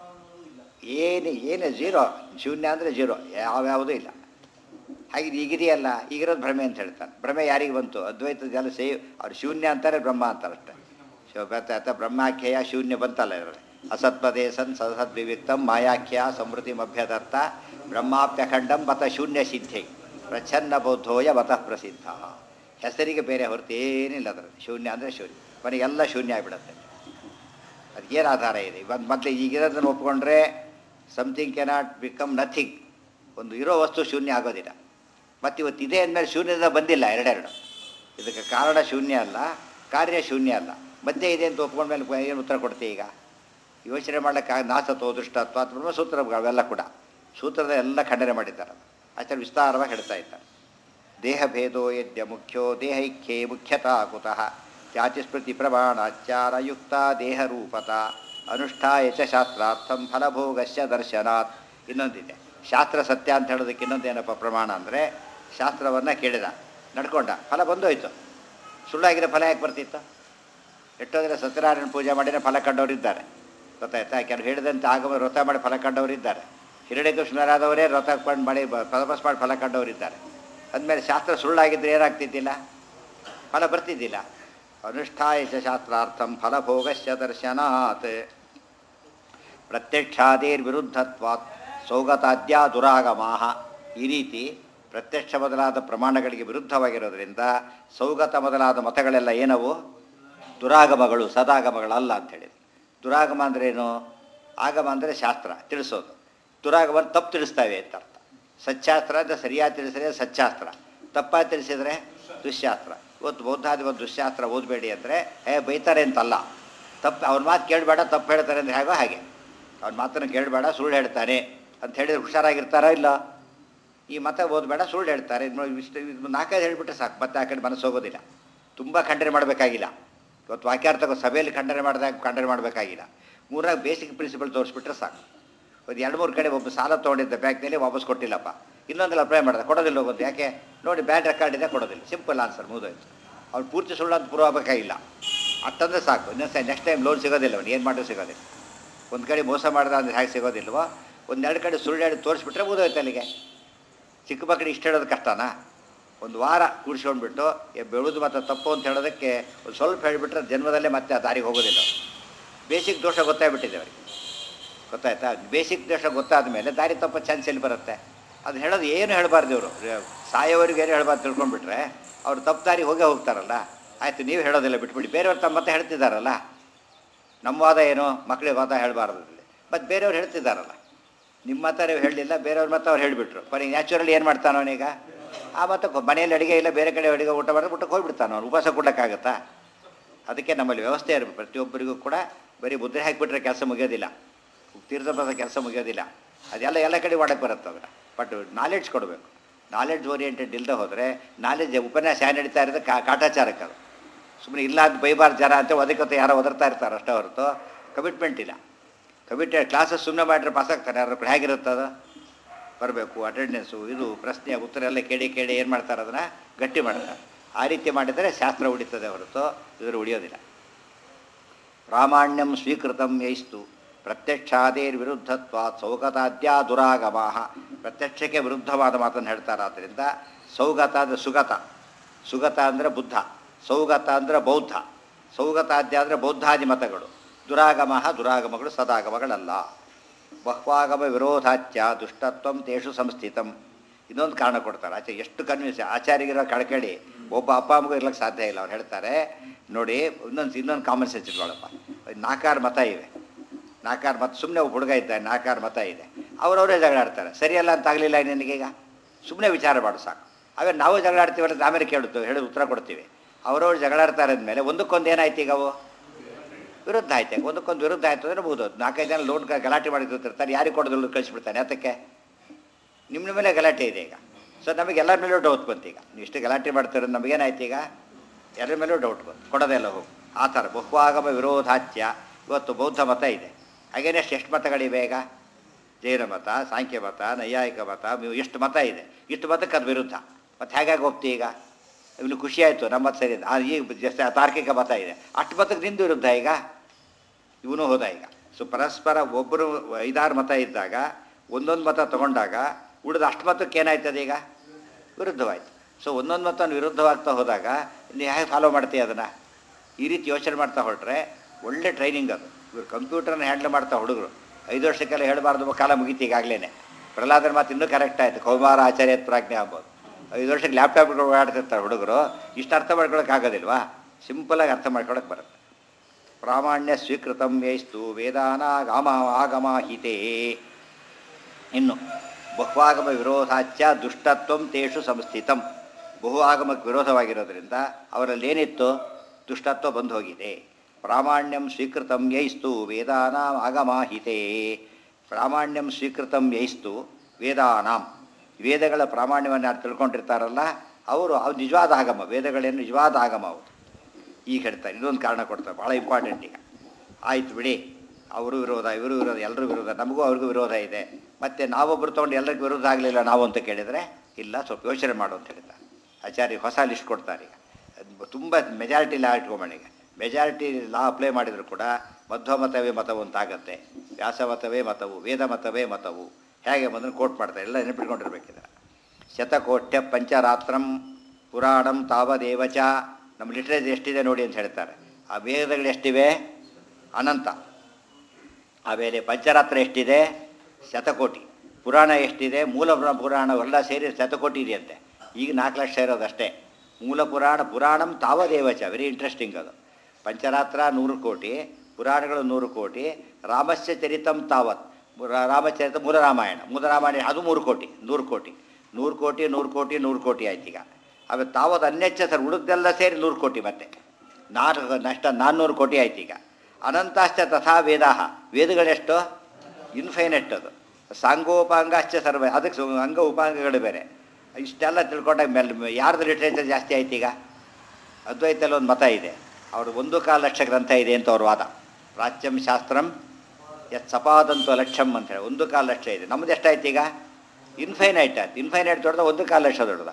ಏನು ಝೀರೋ. ಶೂನ್ಯ ಅಂದರೆ ಝೀರೋ, ಯಾವ್ಯಾವುದೂ ಇಲ್ಲ. ಹಾಗೆ ಈಗಿದೆಯಲ್ಲ, ಈಗಿರೋದು ಭ್ರಮೆ ಅಂತ ಹೇಳ್ತಾನೆ. ಭ್ರಮೆ ಯಾರಿಗೆ ಬಂತು? ಅದ್ವೈತದೆಲ್ಲ ಅವ್ರು ಶೂನ್ಯ ಅಂತಾರೆ, ಬ್ರಹ್ಮ ಅಂತಾರಷ್ಟೆ. ಬ್ರಹ್ಮಾಖ್ಯಯ ಶೂನ್ಯ ಬಂತಲ್ಲ ಇರೋದು. ಅಸತ್ಪದೇ ಸನ್ ಸಸದ್ವಿವಿಕ್ತಂ ಮಾಯಾಖ್ಯ ಸಮೃದ್ಧಿ ಮಭ್ಯದರ್ಥ ಬ್ರಹ್ಮಾಪ್ಯಖಂಡಂ ಬತ ಶೂನ್ಯ ಸಿದ್ಧೈ ಪ್ರಚ್ಛನ್ನ ಬೌದ್ಧೋಯ ಬತಃ ಪ್ರಸಿದ್ಧ. ಹೆಸರಿಗೆ ಬೇರೆ ಹೊರತು ಏನಿಲ್ಲ ಅದರಲ್ಲಿ. ಶೂನ್ಯ ಅಂದರೆ ಶೂನ್ಯ, ಕೊನೆಗೆಲ್ಲ ಶೂನ್ಯ ಆಗಿಬಿಡುತ್ತೆ. ಅದಕ್ಕೇನು ಆಧಾರ ಇದೆ? ಮತ್ತೆ ಈಗಿರೋದನ್ನು ಒಪ್ಕೊಂಡ್ರೆ ಸಮಥಿಂಗ್ ಕೆನಾಟ್ ಬಿಕಮ್ ನಥಿಂಗ್. ಒಂದು ಇರೋ ವಸ್ತು ಶೂನ್ಯ ಆಗೋದಿಲ್ಲ. ಮತ್ತು ಇವತ್ತು ಇದೆ ಅಂದಮೇಲೆ ಶೂನ್ಯದ ಬಂದಿಲ್ಲ. ಎರಡೆರಡು. ಇದಕ್ಕೆ ಕಾರಣ ಶೂನ್ಯ ಅಲ್ಲ, ಕಾರ್ಯ ಶೂನ್ಯ ಅಲ್ಲ. ಮಧ್ಯೆ ಇದೆ ಅಂತ ಒಪ್ಕೊಂಡ್ಮೇಲೆ ಏನು ಉತ್ತರ ಕೊಡ್ತೀವಿ? ಈಗ ಯೋಚನೆ ಮಾಡ್ಲಿಕ್ಕೆ ನಾಸತ್ವ ದೃಷ್ಟತ್ವ ಅಥವಾ ಸೂತ್ರಗಳೆಲ್ಲ ಕೂಡ ಸೂತ್ರದ ಎಲ್ಲ ಖಂಡನೆ ಮಾಡಿದ್ದಾರೆ. ಆಚಾರ್ಯ ವಿಸ್ತಾರವಾಗಿ ಹೇಳ್ತಾ ಇದ್ದಾರೆ. ದೇಹ ಭೇದೋ ಯದ್ಯ ಮುಖ್ಯೋ ದೇಹೈಕ್ಯೇ ಮುಖ್ಯತಾ ಕುತಃ ಜಾತಿಸ್ಮೃತಿ ಪ್ರಮಾಣಾಚಾರಯುಕ್ತ ದೇಹ ರೂಪತ ಅನುಷ್ಠಾಯ ಚ ಶಾಸ್ತ್ರಾರ್ಥಂ ಫಲಭೋಗಸ್ಯ ದರ್ಶನಾತ್. ಇನ್ನೊಂದಿದೆ ಶಾಸ್ತ್ರ ಸತ್ಯ ಅಂತ ಹೇಳೋದಕ್ಕೆ. ಇನ್ನೊಂದೇನಪ್ಪ ಪ್ರಮಾಣ ಅಂದರೆ, ಶಾಸ್ತ್ರವನ್ನು ಕೇಳಿದ, ನಡ್ಕೊಂಡ, ಫಲ ಬಂದೋಯ್ತು. ಸುಳ್ಳಾಗಿರೋ ಫಲ ಯಾಕೆ ಬರ್ತಿತ್ತು? ಎಷ್ಟೋದ್ರೆ ಸತ್ಯನಾರಾಯಣ ಪೂಜೆ ಮಾಡಿದರೆ ಫಲ ಕಂಡವರಿದ್ದಾರೆ, ಗೊತ್ತಾಯ್ತಾ? ಕೆಲವು ಹೇಳಿದಂತೆ ಆಗಮ ವ್ರತ ಮಾಡಿ ಫಲ ಕಂಡವರಿದ್ದಾರೆ. ಹಿರಣ್ಯಕೃಷ್ಣರಾದವರೇ ವ್ರತ ಮಾಡಿ ಪದಪಸ್ ಮಾಡಿ ಫಲ ಕಂಡವರಿದ್ದಾರೆ. ಅಂದಮೇಲೆ ಶಾಸ್ತ್ರ ಸುಳ್ಳಾಗಿದ್ದರೆ ಏನಾಗ್ತಿದ್ದಿಲ್ಲ? ಫಲ ಬರ್ತಿದ್ದಿಲ್ಲ. ಅನುಷ್ಠಾಯ ಚ ಶಾಸ್ತ್ರಾರ್ಥಂ ಫಲಭೋಗಸ್ಯ ದರ್ಶನಾತ್ ಪ್ರತ್ಯಕ್ಷಾದೇರ್ವಿರುದ್ಧತ್ವಾತ್ ಸೌಗತಾದ್ಯ ದುರಾಗಮಾಹ. ಈ ರೀತಿ ಪ್ರತ್ಯಕ್ಷ ಮೊದಲಾದ ಪ್ರಮಾಣಗಳಿಗೆ ವಿರುದ್ಧವಾಗಿರೋದ್ರಿಂದ ಸೌಗತ ಮೊದಲಾದ ಮತಗಳೆಲ್ಲ ಏನವು? ದುರಾಗಮಗಳು, ಸದಾಗಮಗಳಲ್ಲ ಅಂಥೇಳಿದ್ರು. ದುರಾಗಮ ಅಂದ್ರೇನು? ಆಗಮ ಅಂದರೆ ಶಾಸ್ತ್ರ ತಿಳಿಸೋದು, ದುರಾಗಮ ತಪ್ಪು ತಿಳಿಸ್ತಾವೆ ಅಂತ ಅರ್ಥ. ಸಚ್ಚಾಸ್ತ್ರ ಅಂದರೆ ಸರಿಯಾಗಿ ತಿಳಿಸಿದ್ರೆ ಸಚ್ಚಾಸ್ತ್ರ, ತಪ್ಪಾಗಿ ತಿಳಿಸಿದರೆ ದುಶ್ಶಾಸ್ತ್ರ. ಇವತ್ತು ಬೌದ್ಧಾದಿ ಒಂದು ದುಶ್ಶಾಸ್ತ್ರ ಓದಬೇಡಿ ಅಂದರೆ ಬೈತಾರೆ ಅಂತಲ್ಲ, ತಪ್ಪು ಅವ್ರ ಮಾತು ಕೇಳಬೇಡ, ತಪ್ಪು ಹೇಳ್ತಾರೆ ಅಂದರೆ ಹೇಗೋ ಹಾಗೆ. ಅವ್ನ ಮಾತನ್ನು ಕೇಳಬೇಡ, ಸುಳ್ಳು ಹೇಳ್ತಾನೆ ಅಂತ ಹೇಳಿದ್ರೆ ಹುಷಾರಾಗಿರ್ತಾರಾ? ಇಲ್ಲ. ಈ ಮತ ಓದಬೇಡ, ಸುಳ್ಳು ಹೇಳ್ತಾರೆ, ಇಷ್ಟು ನಾಲ್ಕೈದು ಹೇಳಿಬಿಟ್ರೆ ಸಾಕು, ಮತ್ತೆ ಆ ಕಡೆ ಮನಸ್ಸು ಹೋಗೋದಿಲ್ಲ. ತುಂಬ ಖಂಡನೆ ಮಾಡಬೇಕಾಗಿಲ್ಲ. ಇವತ್ತು ವಾಕ್ಯಾರ್ಥ ಸಭೆಯಲ್ಲಿ ಖಂಡನೆ ಮಾಡಬೇಕಾಗಿಲ್ಲ. ಮೂರಾಗ ಬೇಸಿಕ್ ಪ್ರಿನ್ಸಿಪಲ್ ತೋರಿಸ್ಬಿಟ್ರೆ ಸಾಕು. ಒಂದು 2-3 ಕಡೆ ಒಬ್ಬ ಸಾಲ ತೊಗೊಂಡಿದ್ದ ಬ್ಯಾಂಕ್ನಲ್ಲಿ ವಾಪಸ್ ಕೊಟ್ಟಿಲ್ಲಪ್ಪ, ಇನ್ನೊಂದೆಲ್ಲ ಅಪ್ಲೈ ಮಾಡಿದೆ, ಕೊಡೋದಿಲ್ಲ ಹೋಗೋದು, ಯಾಕೆ ನೋಡಿ ಬ್ಯಾಡ್ ರೆಕಾರ್ಡ್ ಇದೆ, ಕೊಡೋದಿಲ್ಲ. ಸಿಂಪಲ್ ಆನ್ಸರ್, ಮುಗಿದೋಯ್ತು. ಅವ್ರು ಪೂರ್ತಿ ಸುಳ್ಳು ಅಂತ ಪ್ರೂವ್ ಆಗಬೇಕಾಗಿಲ್ಲ. ಅಷ್ಟಂದ್ರೆ ಸಾಕು. ಇನ್ನೊಂದು ನೆಕ್ಸ್ಟ್ ಟೈಮ್ ಲೋನ್ ಸಿಗೋದಿಲ್ಲ, ಅವನು ಏನು ಮಾಡಿದ್ರು ಸಿಗೋದಿಲ್ಲ. ಒಂದು ಕಡೆ ಮೋಸ ಮಾಡಿದ ಅಂದರೆ ಹೇಗೆ ಸಿಗೋದಿಲ್ವೋ, ಒಂದೆರಡು ಕಡೆ ಸುಳ್ಳು ಹೇಳಿ ತೋರಿಸ್ಬಿಟ್ರೆ ಮುಗಿದೋಯ್ತು ಅಲ್ಲಿಗೆ. ಚಿಕ್ಕ ಮಕ್ಕಳು ಇಷ್ಟು ಹೇಳೋದು ಕಷ್ಟನಾ? ಒಂದು ವಾರ ಕೂಡಿಸ್ಕೊಂಡ್ಬಿಟ್ಟು ಬೆಳೆದು ಮತ್ತು ತಪ್ಪು ಅಂತ ಹೇಳೋದಕ್ಕೆ ಒಂದು ಸ್ವಲ್ಪ ಹೇಳಿಬಿಟ್ರೆ ಜನ್ಮದಲ್ಲೇ ಮತ್ತೆ ಆ ದಾರಿಗೆ ಹೋಗೋದಿಲ್ಲ. ಬೇಸಿಕ್ ದೋಷ ಗೊತ್ತಾಗ್ಬಿಟ್ಟಿದೆ ಅವರಿಗೆ, ಗೊತ್ತಾಯ್ತಾ? ಬೇಸಿಕ್ ದೋಷ ಗೊತ್ತಾದ ಮೇಲೆ ದಾರಿ ತಪ್ಪೋ ಚಾನ್ಸ್ ಎಲ್ಲಿ ಬರುತ್ತೆ? ಅದು ಹೇಳೋದು ಏನು ಹೇಳಬಾರ್ದು. ಇವರು ಸಾಯೋವರೆಗೂ ಏನು ಹೇಳಬಾರ್ದು ತಿಳ್ಕೊಂಡ್ಬಿಟ್ರೆ ಅವ್ರು ತಪ್ಪು ದಾರಿ ಹೋಗ್ತಾರಲ್ಲ. ಆಯಿತು, ನೀವು ಹೇಳೋದಿಲ್ಲ ಬಿಟ್ಬಿಡಿ, ಬೇರೆಯವ್ರು ತಮ್ಮ ಮತ್ತೆ ಹೇಳ್ತಿದ್ದಾರಲ್ಲ. ನಮ್ಮ ವಾದ ಏನು, ಮಕ್ಕಳಿಗೆ ವಾದ ಹೇಳಬಾರ್ದು, ಮತ್ತು ಬೇರೆಯವ್ರು ಹೇಳ್ತಿದ್ದಾರಲ್ಲ. ನಿಮ್ಮ ಮತ ನೀವು ಹೇಳಲಿಲ್ಲ, ಬೇರೆಯವ್ರ ಮತ ಅವ್ರು ಹೇಳಿಬಿಟ್ರು. ಕೊನೆಗೆ ನ್ಯಾಚುರಲಿ ಏನು ಮಾಡ್ತಾನೋ ಅವನೀಗ? ಆ ಮತ ಮನೆಯಲ್ಲಿ ಅಡುಗೆ ಇಲ್ಲ, ಬೇರೆ ಕಡೆ ಅಡುಗೆ ಊಟ ಮಾಡಿದ್ರೆ ಊಟಕ್ಕೆ ಹೋಗ್ಬಿಡ್ತಾನೆ ಅವನು. ಉಪವಾಸ ಕೊಡೋಕ್ಕಾಗತ್ತಾ? ಅದಕ್ಕೆ ನಮ್ಮಲ್ಲಿ ವ್ಯವಸ್ಥೆ ಇರಬೇಕು. ಪ್ರತಿಯೊಬ್ಬರಿಗೂ ಕೂಡ ಬರೀ ಮುದ್ರೆ ಹಾಕಿಬಿಟ್ರೆ ಕೆಲಸ ಮುಗಿಯೋದಿಲ್ಲ, ತೀರ್ಥದ ಕೆಲಸ ಮುಗಿಯೋದಿಲ್ಲ. ಅದೆಲ್ಲ ಎಲ್ಲ ಕಡೆ ಮಾಡಕ್ಕೆ ಬರುತ್ತೆ ಅದನ್ನು. ಬಟ್ ನಾಲೆಡ್ಜ್ ಕೊಡಬೇಕು. ನಾಲೆಡ್ಜ್ ಓರಿಯೆಂಟೆಡ್ ಇಲ್ಲದೆ ಹೋದರೆ ನಾಲೆಡ್ಜ್ ಉಪನ್ಯಾಸ ಹ್ಯಾ ನಡೀತಾ ಇರೋದು ಕಾಟಾಚಾರಕ್ಕೆ. ಅದು ಸುಮ್ಮನೆ ಇಲ್ಲ ಅಂತ ಬೈಬಾರ್ದು ಜನ ಅಂತ ಅದಕ್ಕೆ ಯಾರೋ ಒದರ್ತಾ ಇರ್ತಾರೆ ಅಷ್ಟೇ ಹೊರತು ಕಮಿಟ್ಮೆಂಟ್ ಇಲ್ಲ. ಕಮಿಟೆಡ್ ಕ್ಲಾಸಸ್ ಸುಮ್ಮನೆ ಮಾಡಿದ್ರೆ ಪಾಸ್ ಆಗ್ತಾರೆ. ಯಾರು ಹೇಗಿರುತ್ತೆ ಅದು? ಬರಬೇಕು, ಅಟೆಂಡೆನ್ಸು, ಇದು ಪ್ರಶ್ನೆ ಉತ್ತರ ಎಲ್ಲ ಕೇಳಿ ಏನು ಮಾಡ್ತಾರೆ, ಅದನ್ನು ಗಟ್ಟಿ ಮಾಡ್ತಾರೆ. ಆ ರೀತಿ ಮಾಡಿದರೆ ಶಾಸ್ತ್ರ ಉಳಿತದೆ ಹೊರತು ಇವರು ಉಳಿಯೋದಿಲ್ಲ. ಪ್ರಾಮಾಣ್ಯಂ ಸ್ವೀಕೃತಂ ಯೈಸ್ತು ಪ್ರತ್ಯಕ್ಷಾದೇರ್ ವಿರುದ್ಧತ್ವಾತ್ ಸೌಗತಾದ್ಯಾ ದುರಾಗಮ. ಪ್ರತ್ಯಕ್ಷಕ್ಕೆ ವಿರುದ್ಧವಾದ ಮಾತನ್ನು ಹೇಳ್ತಾರೆ. ಆದ್ದರಿಂದ ಸೌಗತ ಅಂದರೆ ಸುಗತ, ಸುಗತ ಅಂದರೆ ಬುದ್ಧ, ಸೌಗತ ಅಂದರೆ ಬೌದ್ಧ, ಸೌಗತಾದ್ಯ ಅಂದರೆ ಬೌದ್ಧಾದಿ ಮತಗಳು, ದುರಾಗಮಗಳು ಸದಾಗಮಗಳಲ್ಲ. ಬಹ್ವಾಗಮ ವಿರೋಧಾಚ್ಯ ದುಷ್ಟತ್ವಂ ತೇಷು ಸಂಸ್ಥಿತಂ. ಇನ್ನೊಂದು ಕಾರಣ ಕೊಡ್ತಾರೆ ಆಚಾರ್ಯ. ಎಷ್ಟು ಕನ್ವಿನ್ಸ್ ಆಚಾರ್ಯಗಿರೋ ಕಳಕಳಿ ಒಬ್ಬ ಅಪ್ಪ ಅಮ್ಮಗೂ ಇರ್ಲಿಕ್ಕೆ ಸಾಧ್ಯ ಇಲ್ಲ. ಅವ್ರು ಹೇಳ್ತಾರೆ ನೋಡಿ, ಇನ್ನೊಂದು ಕಾಮನ್ ಸೆನ್ಸ್ ಇಟ್ಕೊಳ್ಳಪ್ಪ. 4 ಮತ ಇವೆ, 4 ಮತ. ಸುಮ್ಮನೆ ಒಬ್ಬ ಹುಡುಗ ಇದ್ದಾನೆ, 4 ಮತ ಇದೆ, ಅವರವರೇ ಜಗಳಾಡ್ತಾರೆ. ಸರಿಯಲ್ಲ ಅಂತ ಆಗಲಿಲ್ಲ ನಿನಗೀಗ, ಸುಮ್ಮನೆ ವಿಚಾರ ಮಾಡು ಸಾಕು. ಆಮೇಲೆ ನಾವು ಜಗಳಾಡ್ತೀವಲ್ಲ, ಆಮೇಲೆ ಕೇಳುತ್ತೇವೆ, ಹೇಳಿ ಉತ್ತರ ಕೊಡ್ತೀವಿ. ಅವರವ್ರು ಜಗಳಾಡ್ತಾರೆ ಅಂದಮೇಲೆ ಒಂದಕ್ಕೊಂದು ಏನಾಯ್ತು ಈಗ? ಅವು ವಿರುದ್ಧ ಆಯ್ತು. ಒಂದಕ್ಕೊಂದು ವಿರುದ್ಧ ಆಯ್ತು ಅಂದರೆ ಮುಗಿದೋದು. 4-5 ಜನ ಲೋನ್ ಗಲಾಟೆ ಮಾಡಿ ಕೂತಿರ್ತಾರೆ, ಯಾರಿಗೆ ಕೊಡೋದಿಲ್ಲ ಕಳಿಸ್ಬಿಡ್ತಾನೆ. ಅದಕ್ಕೆ ನಿಮ್ಮ ಮೇಲೆ ಗಲಾಟೆ ಇದೆ ಈಗ. ಸೊ ನಮಗೆ ಎಲ್ಲರ ಮೇಲೂ ಡೌಟ್ ಬಂತು. ಈಗ ನೀವು ಇಷ್ಟು ಗಲಾಟೆ ಮಾಡ್ತಿರೋದು ನಮಗೇನಾಯ್ತು? ಈಗ ಎಲ್ಲರ ಮೇಲೂ ಡೌಟ್ ಬಂತು, ಕೊಡೋದೆಲ್ಲ ಹೋಗಿ. ಆ ಥರ ಬಹುವಾಗಮ ವಿರೋಧಾಚ್ಯ. ಇವತ್ತು ಬೌದ್ಧ ಮತ ಇದೆ, ಹಾಗೇನೆಷ್ಟು ಎಷ್ಟು ಮತಗಳಿವೆ ಈಗ? ಜೈನ ಮತ, ಸಾಂಖ್ಯ ಮತ, ನೈಯಾಯಿಕ ಮತ, ಎಷ್ಟು ಮತ ಇದೆ. ಇಷ್ಟು ಮತಕ್ಕೆ ಅದು ವಿರುದ್ಧ. ಮತ್ತು ಹೇಗಾಗಿ ಹೋಗ್ತೀವಿ ಈಗ? ಇನ್ನು ಖುಷಿ ಆಯಿತು, ನಮ್ಮ ಮತ ಸರಿ. ಈಗ ಜಸ್ಟ್ ತಾರ್ಕಿಕ ಮತ ಇದೆ, ಅಷ್ಟು ಮತಕ್ಕೆ ನಿಂದು ವಿರುದ್ಧ ಈಗ ಇವನು ಹೋದ ಈಗ. ಸೊ ಪರಸ್ಪರ ಒಬ್ಬರು 5-6 ಮತ ಇದ್ದಾಗ ಒಂದೊಂದು ಮತ ತೊಗೊಂಡಾಗ ಉಳಿದ ಅಷ್ಟು ಮತಕ್ಕೆ ಏನಾಯ್ತದೆ ಈಗ? ವಿರುದ್ಧವಾಯಿತು. ಸೊ ಒಂದೊಂದು ಮತ ವಿರುದ್ಧವಾಗ್ತಾ ಹೋದಾಗ ನೀವು ಹೇಗೆ ಫಾಲೋ ಮಾಡ್ತೀವಿ ಅದನ್ನು? ಈ ರೀತಿ ಯೋಚನೆ ಮಾಡ್ತಾ ಹೊರಟ್ರೆ ಒಳ್ಳೆ ಟ್ರೈನಿಂಗ್ ಅದು. ಇವರು ಕಂಪ್ಯೂಟರ್ನ ಹ್ಯಾಂಡಲ್ ಮಾಡ್ತಾ ಹುಡುಗರು 5 ವರ್ಷಕ್ಕೆಲ್ಲ ಹೇಳಬಾರ್ದು, ಕಾಲ ಮುಗೀತು ಈಗಾಗಲೇ. ಪ್ರಹ್ಲಾದನ ಮಾತು ಇನ್ನೂ ಕರೆಕ್ಟ್ ಆಯಿತು, ಕೌಮಾರ ಆಚಾರ್ಯತ್ ಪ್ರಾಜ್ಞೆ ಆಗ್ಬೋದು. 5 ವರ್ಷಕ್ಕೆ ಲ್ಯಾಪ್ಟಾಪ್ಗಳು ಓಡಾಡ್ತಿರ್ತಾರೆ ಹುಡುಗರು. ಇಷ್ಟು ಅರ್ಥ ಮಾಡ್ಕೊಳಕ್ಕಾಗೋದಿಲ್ವಾ? ಸಿಂಪಲಾಗಿ ಅರ್ಥ ಮಾಡ್ಕೊಳಕ್ಕೆ ಬರುತ್ತೆ. ಪ್ರಾಮಾಣ್ಯ ಸ್ವೀಕೃತಂ ಯೈಸ್ತು ವೇದಾನಾಗಮಾಹಿತೇ. ಇನ್ನು ಬಹುವಾಗಮ ವಿರೋಧಾಚ್ಯ ದುಷ್ಟತ್ವಂ ತೇಷು ಸಂಸ್ಥಿತಂ. ಬಹು ಆಗಮಕ್ಕೆ ವಿರೋಧವಾಗಿರೋದ್ರಿಂದ ಅವರಲ್ಲಿ ಏನಿತ್ತು? ದುಷ್ಟತ್ವ ಬಂದು ಹೋಗಿದೆ. ಪ್ರಾಮಾಣ್ಯಂ ಸ್ವೀಕೃತಂ ಯೈಸ್ತು ವೇದಾನಾಂ ಆಗಮಾಹಿತೇ. ಪ್ರಾಮಾಣ್ಯಂ ಸ್ವೀಕೃತಂ ಯೈಸ್ತು ವೇದಾನಾಂ. ವೇದಗಳ ಪ್ರಾಮಾಣ್ಯವನ್ನು ಯಾರು ತಿಳ್ಕೊಂಡಿರ್ತಾರಲ್ಲ ಅವರು ನಿಜವಾದ ಆಗಮ. ವೇದಗಳೇನು ನಿಜವಾದ ಆಗಮ ಅವರು. ಈಗ ಹೇಳ್ತಾರೆ, ಇನ್ನೊಂದು ಕಾರಣ ಕೊಡ್ತಾರೆ, ಭಾಳ ಇಂಪಾರ್ಟೆಂಟ್. ಈಗ ಆಯ್ತು ಬಿಡಿ, ಅವರು ವಿರೋಧ, ಇವರು ವಿರೋಧ, ಎಲ್ಲರೂ ವಿರೋಧ, ನಮಗೂ ಅವ್ರಿಗೂ ವಿರೋಧ ಇದೆ, ಮತ್ತು ನಾವೊಬ್ಬರು ತೊಗೊಂಡು ಎಲ್ಲರಿಗೂ ವಿರೋಧ ಆಗಲಿಲ್ಲ ನಾವು ಅಂತ ಕೇಳಿದರೆ ಇಲ್ಲ, ಸ್ವಲ್ಪ ಯೋಚನೆ ಮಾಡು ಅಂತ ಹೇಳಿದ್ದಾರೆ ಆಚಾರ್ಯ. ಹೊಸ ಲಿಸ್ಟ್ ಕೊಡ್ತಾರೆ. ಈಗ ತುಂಬ ಮೆಜಾರಿಟಿ ಲಾ ಇಟ್ಕೊಂಬಣ. ಈಗ ಮೆಜಾರಿಟಿ ಲಾ ಅಪ್ಲೈ ಮಾಡಿದರೂ ಕೂಡ ಮಧ್ವಮತವೇ ಮತವು ಅಂತಾಗತ್ತೆ, ವ್ಯಾಸಮತವೇ ಮತವು, ವೇದ ಮತವೇ ಮತವು. ಹೇಗೆ ಬಂದರೆ ಕೋಟ್ ಮಾಡ್ತಾರೆ, ಎಲ್ಲ ನೆನಪಿಟ್ಕೊಂಡಿರ್ಬೇಕಿದ್ದಾರೆ. ಶತಕೋಟ್ಯ ಪಂಚರಾತ್ರಂ ಪುರಾಣಂ ತಾವದೇವಚ. ನಮ್ಮ ಲಿಟ್ರೇಚರ್ ಎಷ್ಟಿದೆ ನೋಡಿ ಅಂತ ಹೇಳ್ತಾರೆ. ಆ ವೇದಗಳು ಎಷ್ಟಿವೆ? ಅನಂತ. ಆಮೇಲೆ ಪಂಚರಾತ್ರ ಎಷ್ಟಿದೆ? ಶತಕೋಟಿ. ಪುರಾಣ ಎಷ್ಟಿದೆ? ಮೂಲ ಪುರಾಣ ಎಲ್ಲ ಸೇರಿ ಶತಕೋಟಿ ಇದೆಯಂತೆ. ಈಗ 4 ಲಕ್ಷ ಇರೋದಷ್ಟೇ ಮೂಲ ಪುರಾಣ. ಪುರಾಣಂ ತಾವದೇವಚ, ವೆರಿ ಇಂಟ್ರೆಸ್ಟಿಂಗ್ ಅದು. ಪಂಚರಾತ್ರ 100 ಕೋಟಿ, ಪುರಾಣಗಳು 100 ಕೋಟಿ. ರಾಮಸ್ಯ ಚರಿತಂ ತಾವತ್, ರಾಮಚರಿತ ಮೂಲ ರಾಮಾಯಣ ಅದು 3 ಕೋಟಿ, 100 ಕೋಟಿ, 100 ಕೋಟಿ, 100 ಕೋಟಿ, 100 ಕೋಟಿ ಆಯ್ತು. ಈಗ ಆಮೇಲೆ ತಾವತ್ ಅನ್ಯಚ್ಚ ಸರ್, ಉಳಿದೆಲ್ಲ ಸೇರಿ 100 ಕೋಟಿ, ಮತ್ತೆ ನಷ್ಟ 400 ಕೋಟಿ ಆಯ್ತು. ಈಗ ಅನಂತಾಶ್ಚ ತಥಾ ವೇದಾಹ. ವೇದಗಳೆಷ್ಟು? ಇನ್ಫೈನೆಟ್ ಅದು. ಸಾಂಗೋಪಾಂಗಾಶ್ಚ ಸರ್ವ, ಅದಕ್ಕೆ ಅಂಗ ಉಪಾಂಗಗಳು ಬೇರೆ. ಇಷ್ಟೆಲ್ಲ ತಿಳ್ಕೊಂಡಾಗ ಮೇಲೆ ಯಾರ್ದು ಲಿಟ್ರೇಚರ್ ಜಾಸ್ತಿ ಆಯ್ತು ಈಗ? ಅದ್ವೈತಲ್ಲಿ ಒಂದು ಮತ ಇದೆ, ಅವರು 1.25 ಲಕ್ಷ ಗ್ರಂಥ ಇದೆ ಅಂತ ಅವ್ರ ವಾದ. ಪ್ರಾಚ್ಯಂ ಶಾಸ್ತ್ರಂ ಯತ್ ಸಪಾದಂತು ಲಕ್ಷಂ ಅಂತ ಹೇಳಿ 1.25 ಲಕ್ಷ ಇದೆ. ನಮ್ದು ಎಷ್ಟಾಯ್ತು ಈಗ? ಇನ್ಫೈನೈಟ್ ಆಯ್ತು. ಇನ್ಫೈನೈಟ್ ದೊಡ್ಡದ, 1.25 ಲಕ್ಷ ದೊಡ್ಡದ.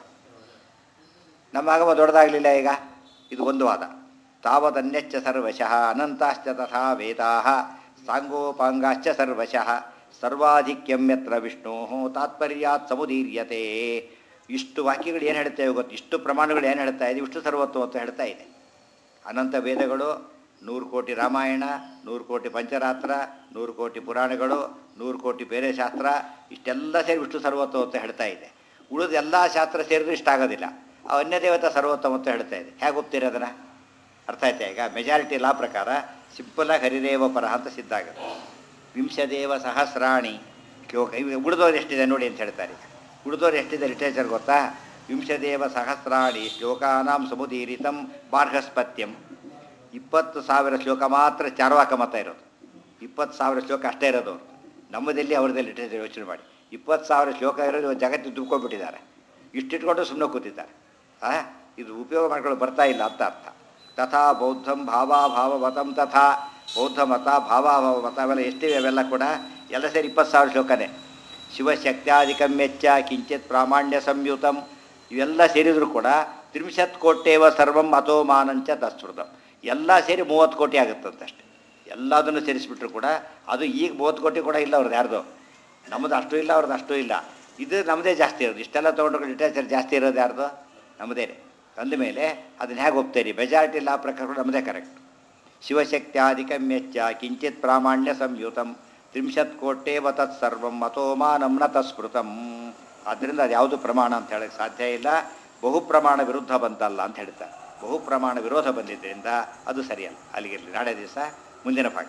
ನಮ್ಮ ಆಗಮ ದೊಡ್ಡದಾಗಲಿಲ್ಲ ಈಗ. ಇದು ಒಂದು ವಾದ. ತಾವದನ್ಯಚ್ಚ ಸರ್ವಶಃ ಅನಂತಾಶ್ಚ ತಥಾ ವೇದಾಃ ಸಾಂಗೋಪಾಂಗಾಶ್ಚ ಸರ್ವಶಃ ಸರ್ವಾಧಿಕ್ಯಂ ಯತ್ರ ವಿಷ್ಣೋ ತಾತ್ಪರ್ಯಾತ್ ಸಮುದೀರ್ಯತೆ. ಇಷ್ಟು ವಾಕ್ಯಗಳು ಏನು ಹೇಳ್ತೇವೆ ಗೊತ್ತು? ಇಷ್ಟು ಪ್ರಮಾಣಗಳು ಏನು ಹೇಳ್ತಾ ಇದೆ? ವಿಷ್ಣು ಸರ್ವತ್ವ ಅಂತ ಹೇಳ್ತಾ ಇದೆ. ಅನಂತ ವೇದಗಳು, 100 ಕೋಟಿ ರಾಮಾಯಣ, 100 ಕೋಟಿ ಪಂಚರಾತ್ರ, 100 ಕೋಟಿ ಪುರಾಣಗಳು, 100 ಕೋಟಿ ಬೇರೆ ಶಾಸ್ತ್ರ, ಇಷ್ಟೆಲ್ಲ ಸೇರಿ ವಿಷ್ಣು ಸರ್ವತ್ವ ಅಂತ ಹೇಳ್ತಾ ಇದೆ. ಉಳಿದ ಎಲ್ಲ ಶಾಸ್ತ್ರ ಸೇರಿದ್ರು ಇಷ್ಟ ಆಗೋದಿಲ್ಲ. ಅನ್ಯ ದೇವತಾ ಸರ್ವೋತ್ತಮ ಅಂತ ಹೇಳ್ತಾ ಇದೆ. ಹೇಗೆ ಒಪ್ತೀರಿ ಅದನ್ನು? ಅರ್ಥ ಆಯ್ತಾ? ಈಗ ಮೆಜಾರಿಟಿ ಲಾ ಪ್ರಕಾರ ಸಿಂಪಲಾಗಿ ಹರಿದೇವ ಪರ ಅಂತ ಸಿದ್ಧ ಆಗುತ್ತೆ. ವಿಂಶದೇವ ಸಹಸ್ರಾಣಿ ಶ್ಲೋಕ. ಉಳಿದೋರು ಎಷ್ಟಿದೆ ನೋಡಿ ಅಂತ ಹೇಳ್ತಾರೆ. ಉಳಿದೋರು ಎಷ್ಟಿದೆ ಲಿಟ್ರೇಚರ್ ಗೊತ್ತಾ? ವಿಂಶದೇವ ಸಹಸ್ರಾಣಿ ಶ್ಲೋಕಾನಾಂ ಸಮುದೀರಿತಂ ಬಾರ್ಹಸ್ಪತ್ಯಂ. 20,000 ಶ್ಲೋಕ ಮಾತ್ರ ಚಾರ್ವಾಕ ಮತ ಇರೋದು. 20,000 ಶ್ಲೋಕ ಅಷ್ಟೇ ಇರೋದು ಅವರು. ನಮ್ಮದಲ್ಲಿ ಅವ್ರದ್ದೇ ಲಿಟ್ರೇಚರ್ ಯೋಚನೆ ಮಾಡಿ. 20,000 ಶ್ಲೋಕ ಇರೋದು ಜಗತ್ತಿಗೆ ದುಡ್ಕೊಂಡ್ಬಿಟ್ಟಿದ್ದಾರೆ. ಇಷ್ಟಿಟ್ಕೊಂಡು ಸುಮ್ಮನೆ ಕೂತಿದ್ದಾರೆ. ಇದು ಉಪಯೋಗ ಮಾಡ್ಕೊಂಡು ಬರ್ತಾ ಇಲ್ಲ ಅಂತ ಅರ್ಥ. ತಥಾ ಬೌದ್ಧಂ ಭಾವಾಭಾವಮತಂ ತಥಾ ಬೌದ್ಧ ಮತ ಭಾವಾಭಾವ ಮತ ಅವೆಲ್ಲ ಎಷ್ಟಿವೆ? ಅವೆಲ್ಲ ಕೂಡ ಎಲ್ಲ ಸೇರಿ 20,000 ಶ್ಲೋಕನೇ. ಶಿವಶಕ್ತ್ಯಾಧಿಕಂ ವೆಚ್ಚ ಕಿಂಚಿತ್ ಪ್ರಾಮಾಣ್ಯ ಸಂಯುತಂ. ಇವೆಲ್ಲ ಸೇರಿದರೂ ಕೂಡ 30 ಕೋಟೇವ ಸರ್ವಂ ಅಥೋ ಮಾನಂಚ ತತ್ಸ್ಮೃತಂ. ಎಲ್ಲ ಸೇರಿ 30 ಕೋಟಿ ಆಗುತ್ತಂತಷ್ಟೆ. ಎಲ್ಲದನ್ನು ಸೇರಿಸ್ಬಿಟ್ರು ಕೂಡ ಅದು ಈಗ 30 ಕೋಟಿ ಕೂಡ ಇಲ್ಲ ಅವ್ರದ್ದು ಯಾರ್ದು. ನಮ್ಮದು ಅಷ್ಟು ಇಲ್ಲ, ಅವ್ರದ್ದು ಅಷ್ಟು ಇಲ್ಲ. ಇದು ನಮ್ಮದೇ ಜಾಸ್ತಿ ಇರೋದು. ಇಷ್ಟೆಲ್ಲ ತೊಗೊಂಡ್ರೆ ಲಿಟ್ರೇಚರ್ ಜಾಸ್ತಿ ಇರೋದು ಯಾರ್ದು? ನಮ್ಮದೇ. ಅಂದಮೇಲೆ ಅದನ್ನು ಹೇಗೆ ಒಪ್ತೇರಿ? ಮೆಜಾರಿಟಿ ಲಾ ಪ್ರಕಾರ ನಮ್ಮದೇ ಕರೆಕ್ಟ್. ಶಿವಶಕ್ತ್ಯಾಧಿಕಂ ವೆಚ್ಚ ಕಿಂಚಿತ್ ಪ್ರಾಮಾಣ್ಯ ಸಂಯುತಂ 30 ಕೋಟೇವ ತತ್ಸರ್ವಂ ಅಥೋ ಮಾನಂ ನ ತತ್ಸ್ಮೃತಂ. ಆದ್ದರಿಂದ ಅದು ಯಾವುದು ಪ್ರಮಾಣ ಅಂತ ಹೇಳೋಕ್ಕೆ ಸಾಧ್ಯ ಇಲ್ಲ. ಬಹುಪ್ರಮಾಣ ವಿರುದ್ಧ ಬಂತಲ್ಲ ಅಂತ ಹೇಳ್ತಾರೆ. ಬಹುಪ್ರಮಾಣ ವಿರೋಧ ಬಂದಿದ್ದರಿಂದ ಅದು ಸರಿಯಲ್ಲ. ಅಲ್ಲಿಗಿರಲಿ, ನಾಳೆ ದಿವಸ ಮುಂದಿನ ಭಾಗ.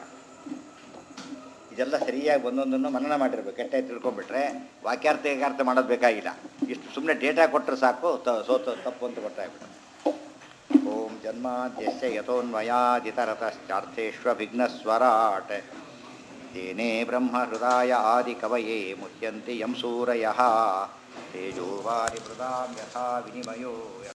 ಇದೆಲ್ಲ ಸರಿಯಾಗಿ ಒಂದೊಂದನ್ನು ಮನನ ಮಾಡಿರ್ಬೇಕು. ಕೆಟ್ಟಾಗಿ ತಿಳ್ಕೊಂಡ್ಬಿಟ್ರೆ ವಾಕ್ಯಾರ್ಥ ಮಾಡೋದು ಬೇಕಾಗಿಲ್ಲ. ಇಷ್ಟು ಸುಮ್ಮನೆ ಡೇಟಾ ಕೊಟ್ಟರೆ ಸಾಕು, ತಪ್ಪು ಅಂತ ಗೊತ್ತಾಗ್ಬಿಟ್ಟು. ಓಂ ಜನ್ಮಾದ್ಯಸ್ಯ ಯತೋನ್ಮಯಾದಿತರತಶ್ಚಾರ್ಥೇಷ್ವಭಿಘ್ನಸ್ವರಾಟ್ ತೇನೇ ಬ್ರಹ್ಮ ಹೃದಯ ಆದಿ ಕವಯೇ ಮುಹ್ಯಂತಿ ಯಂ ಸೂರಯಃ ತೇಜೋವಾರಿ ಮೃದಾಂ ಯಥಾ ವಿನಿಮಯೋ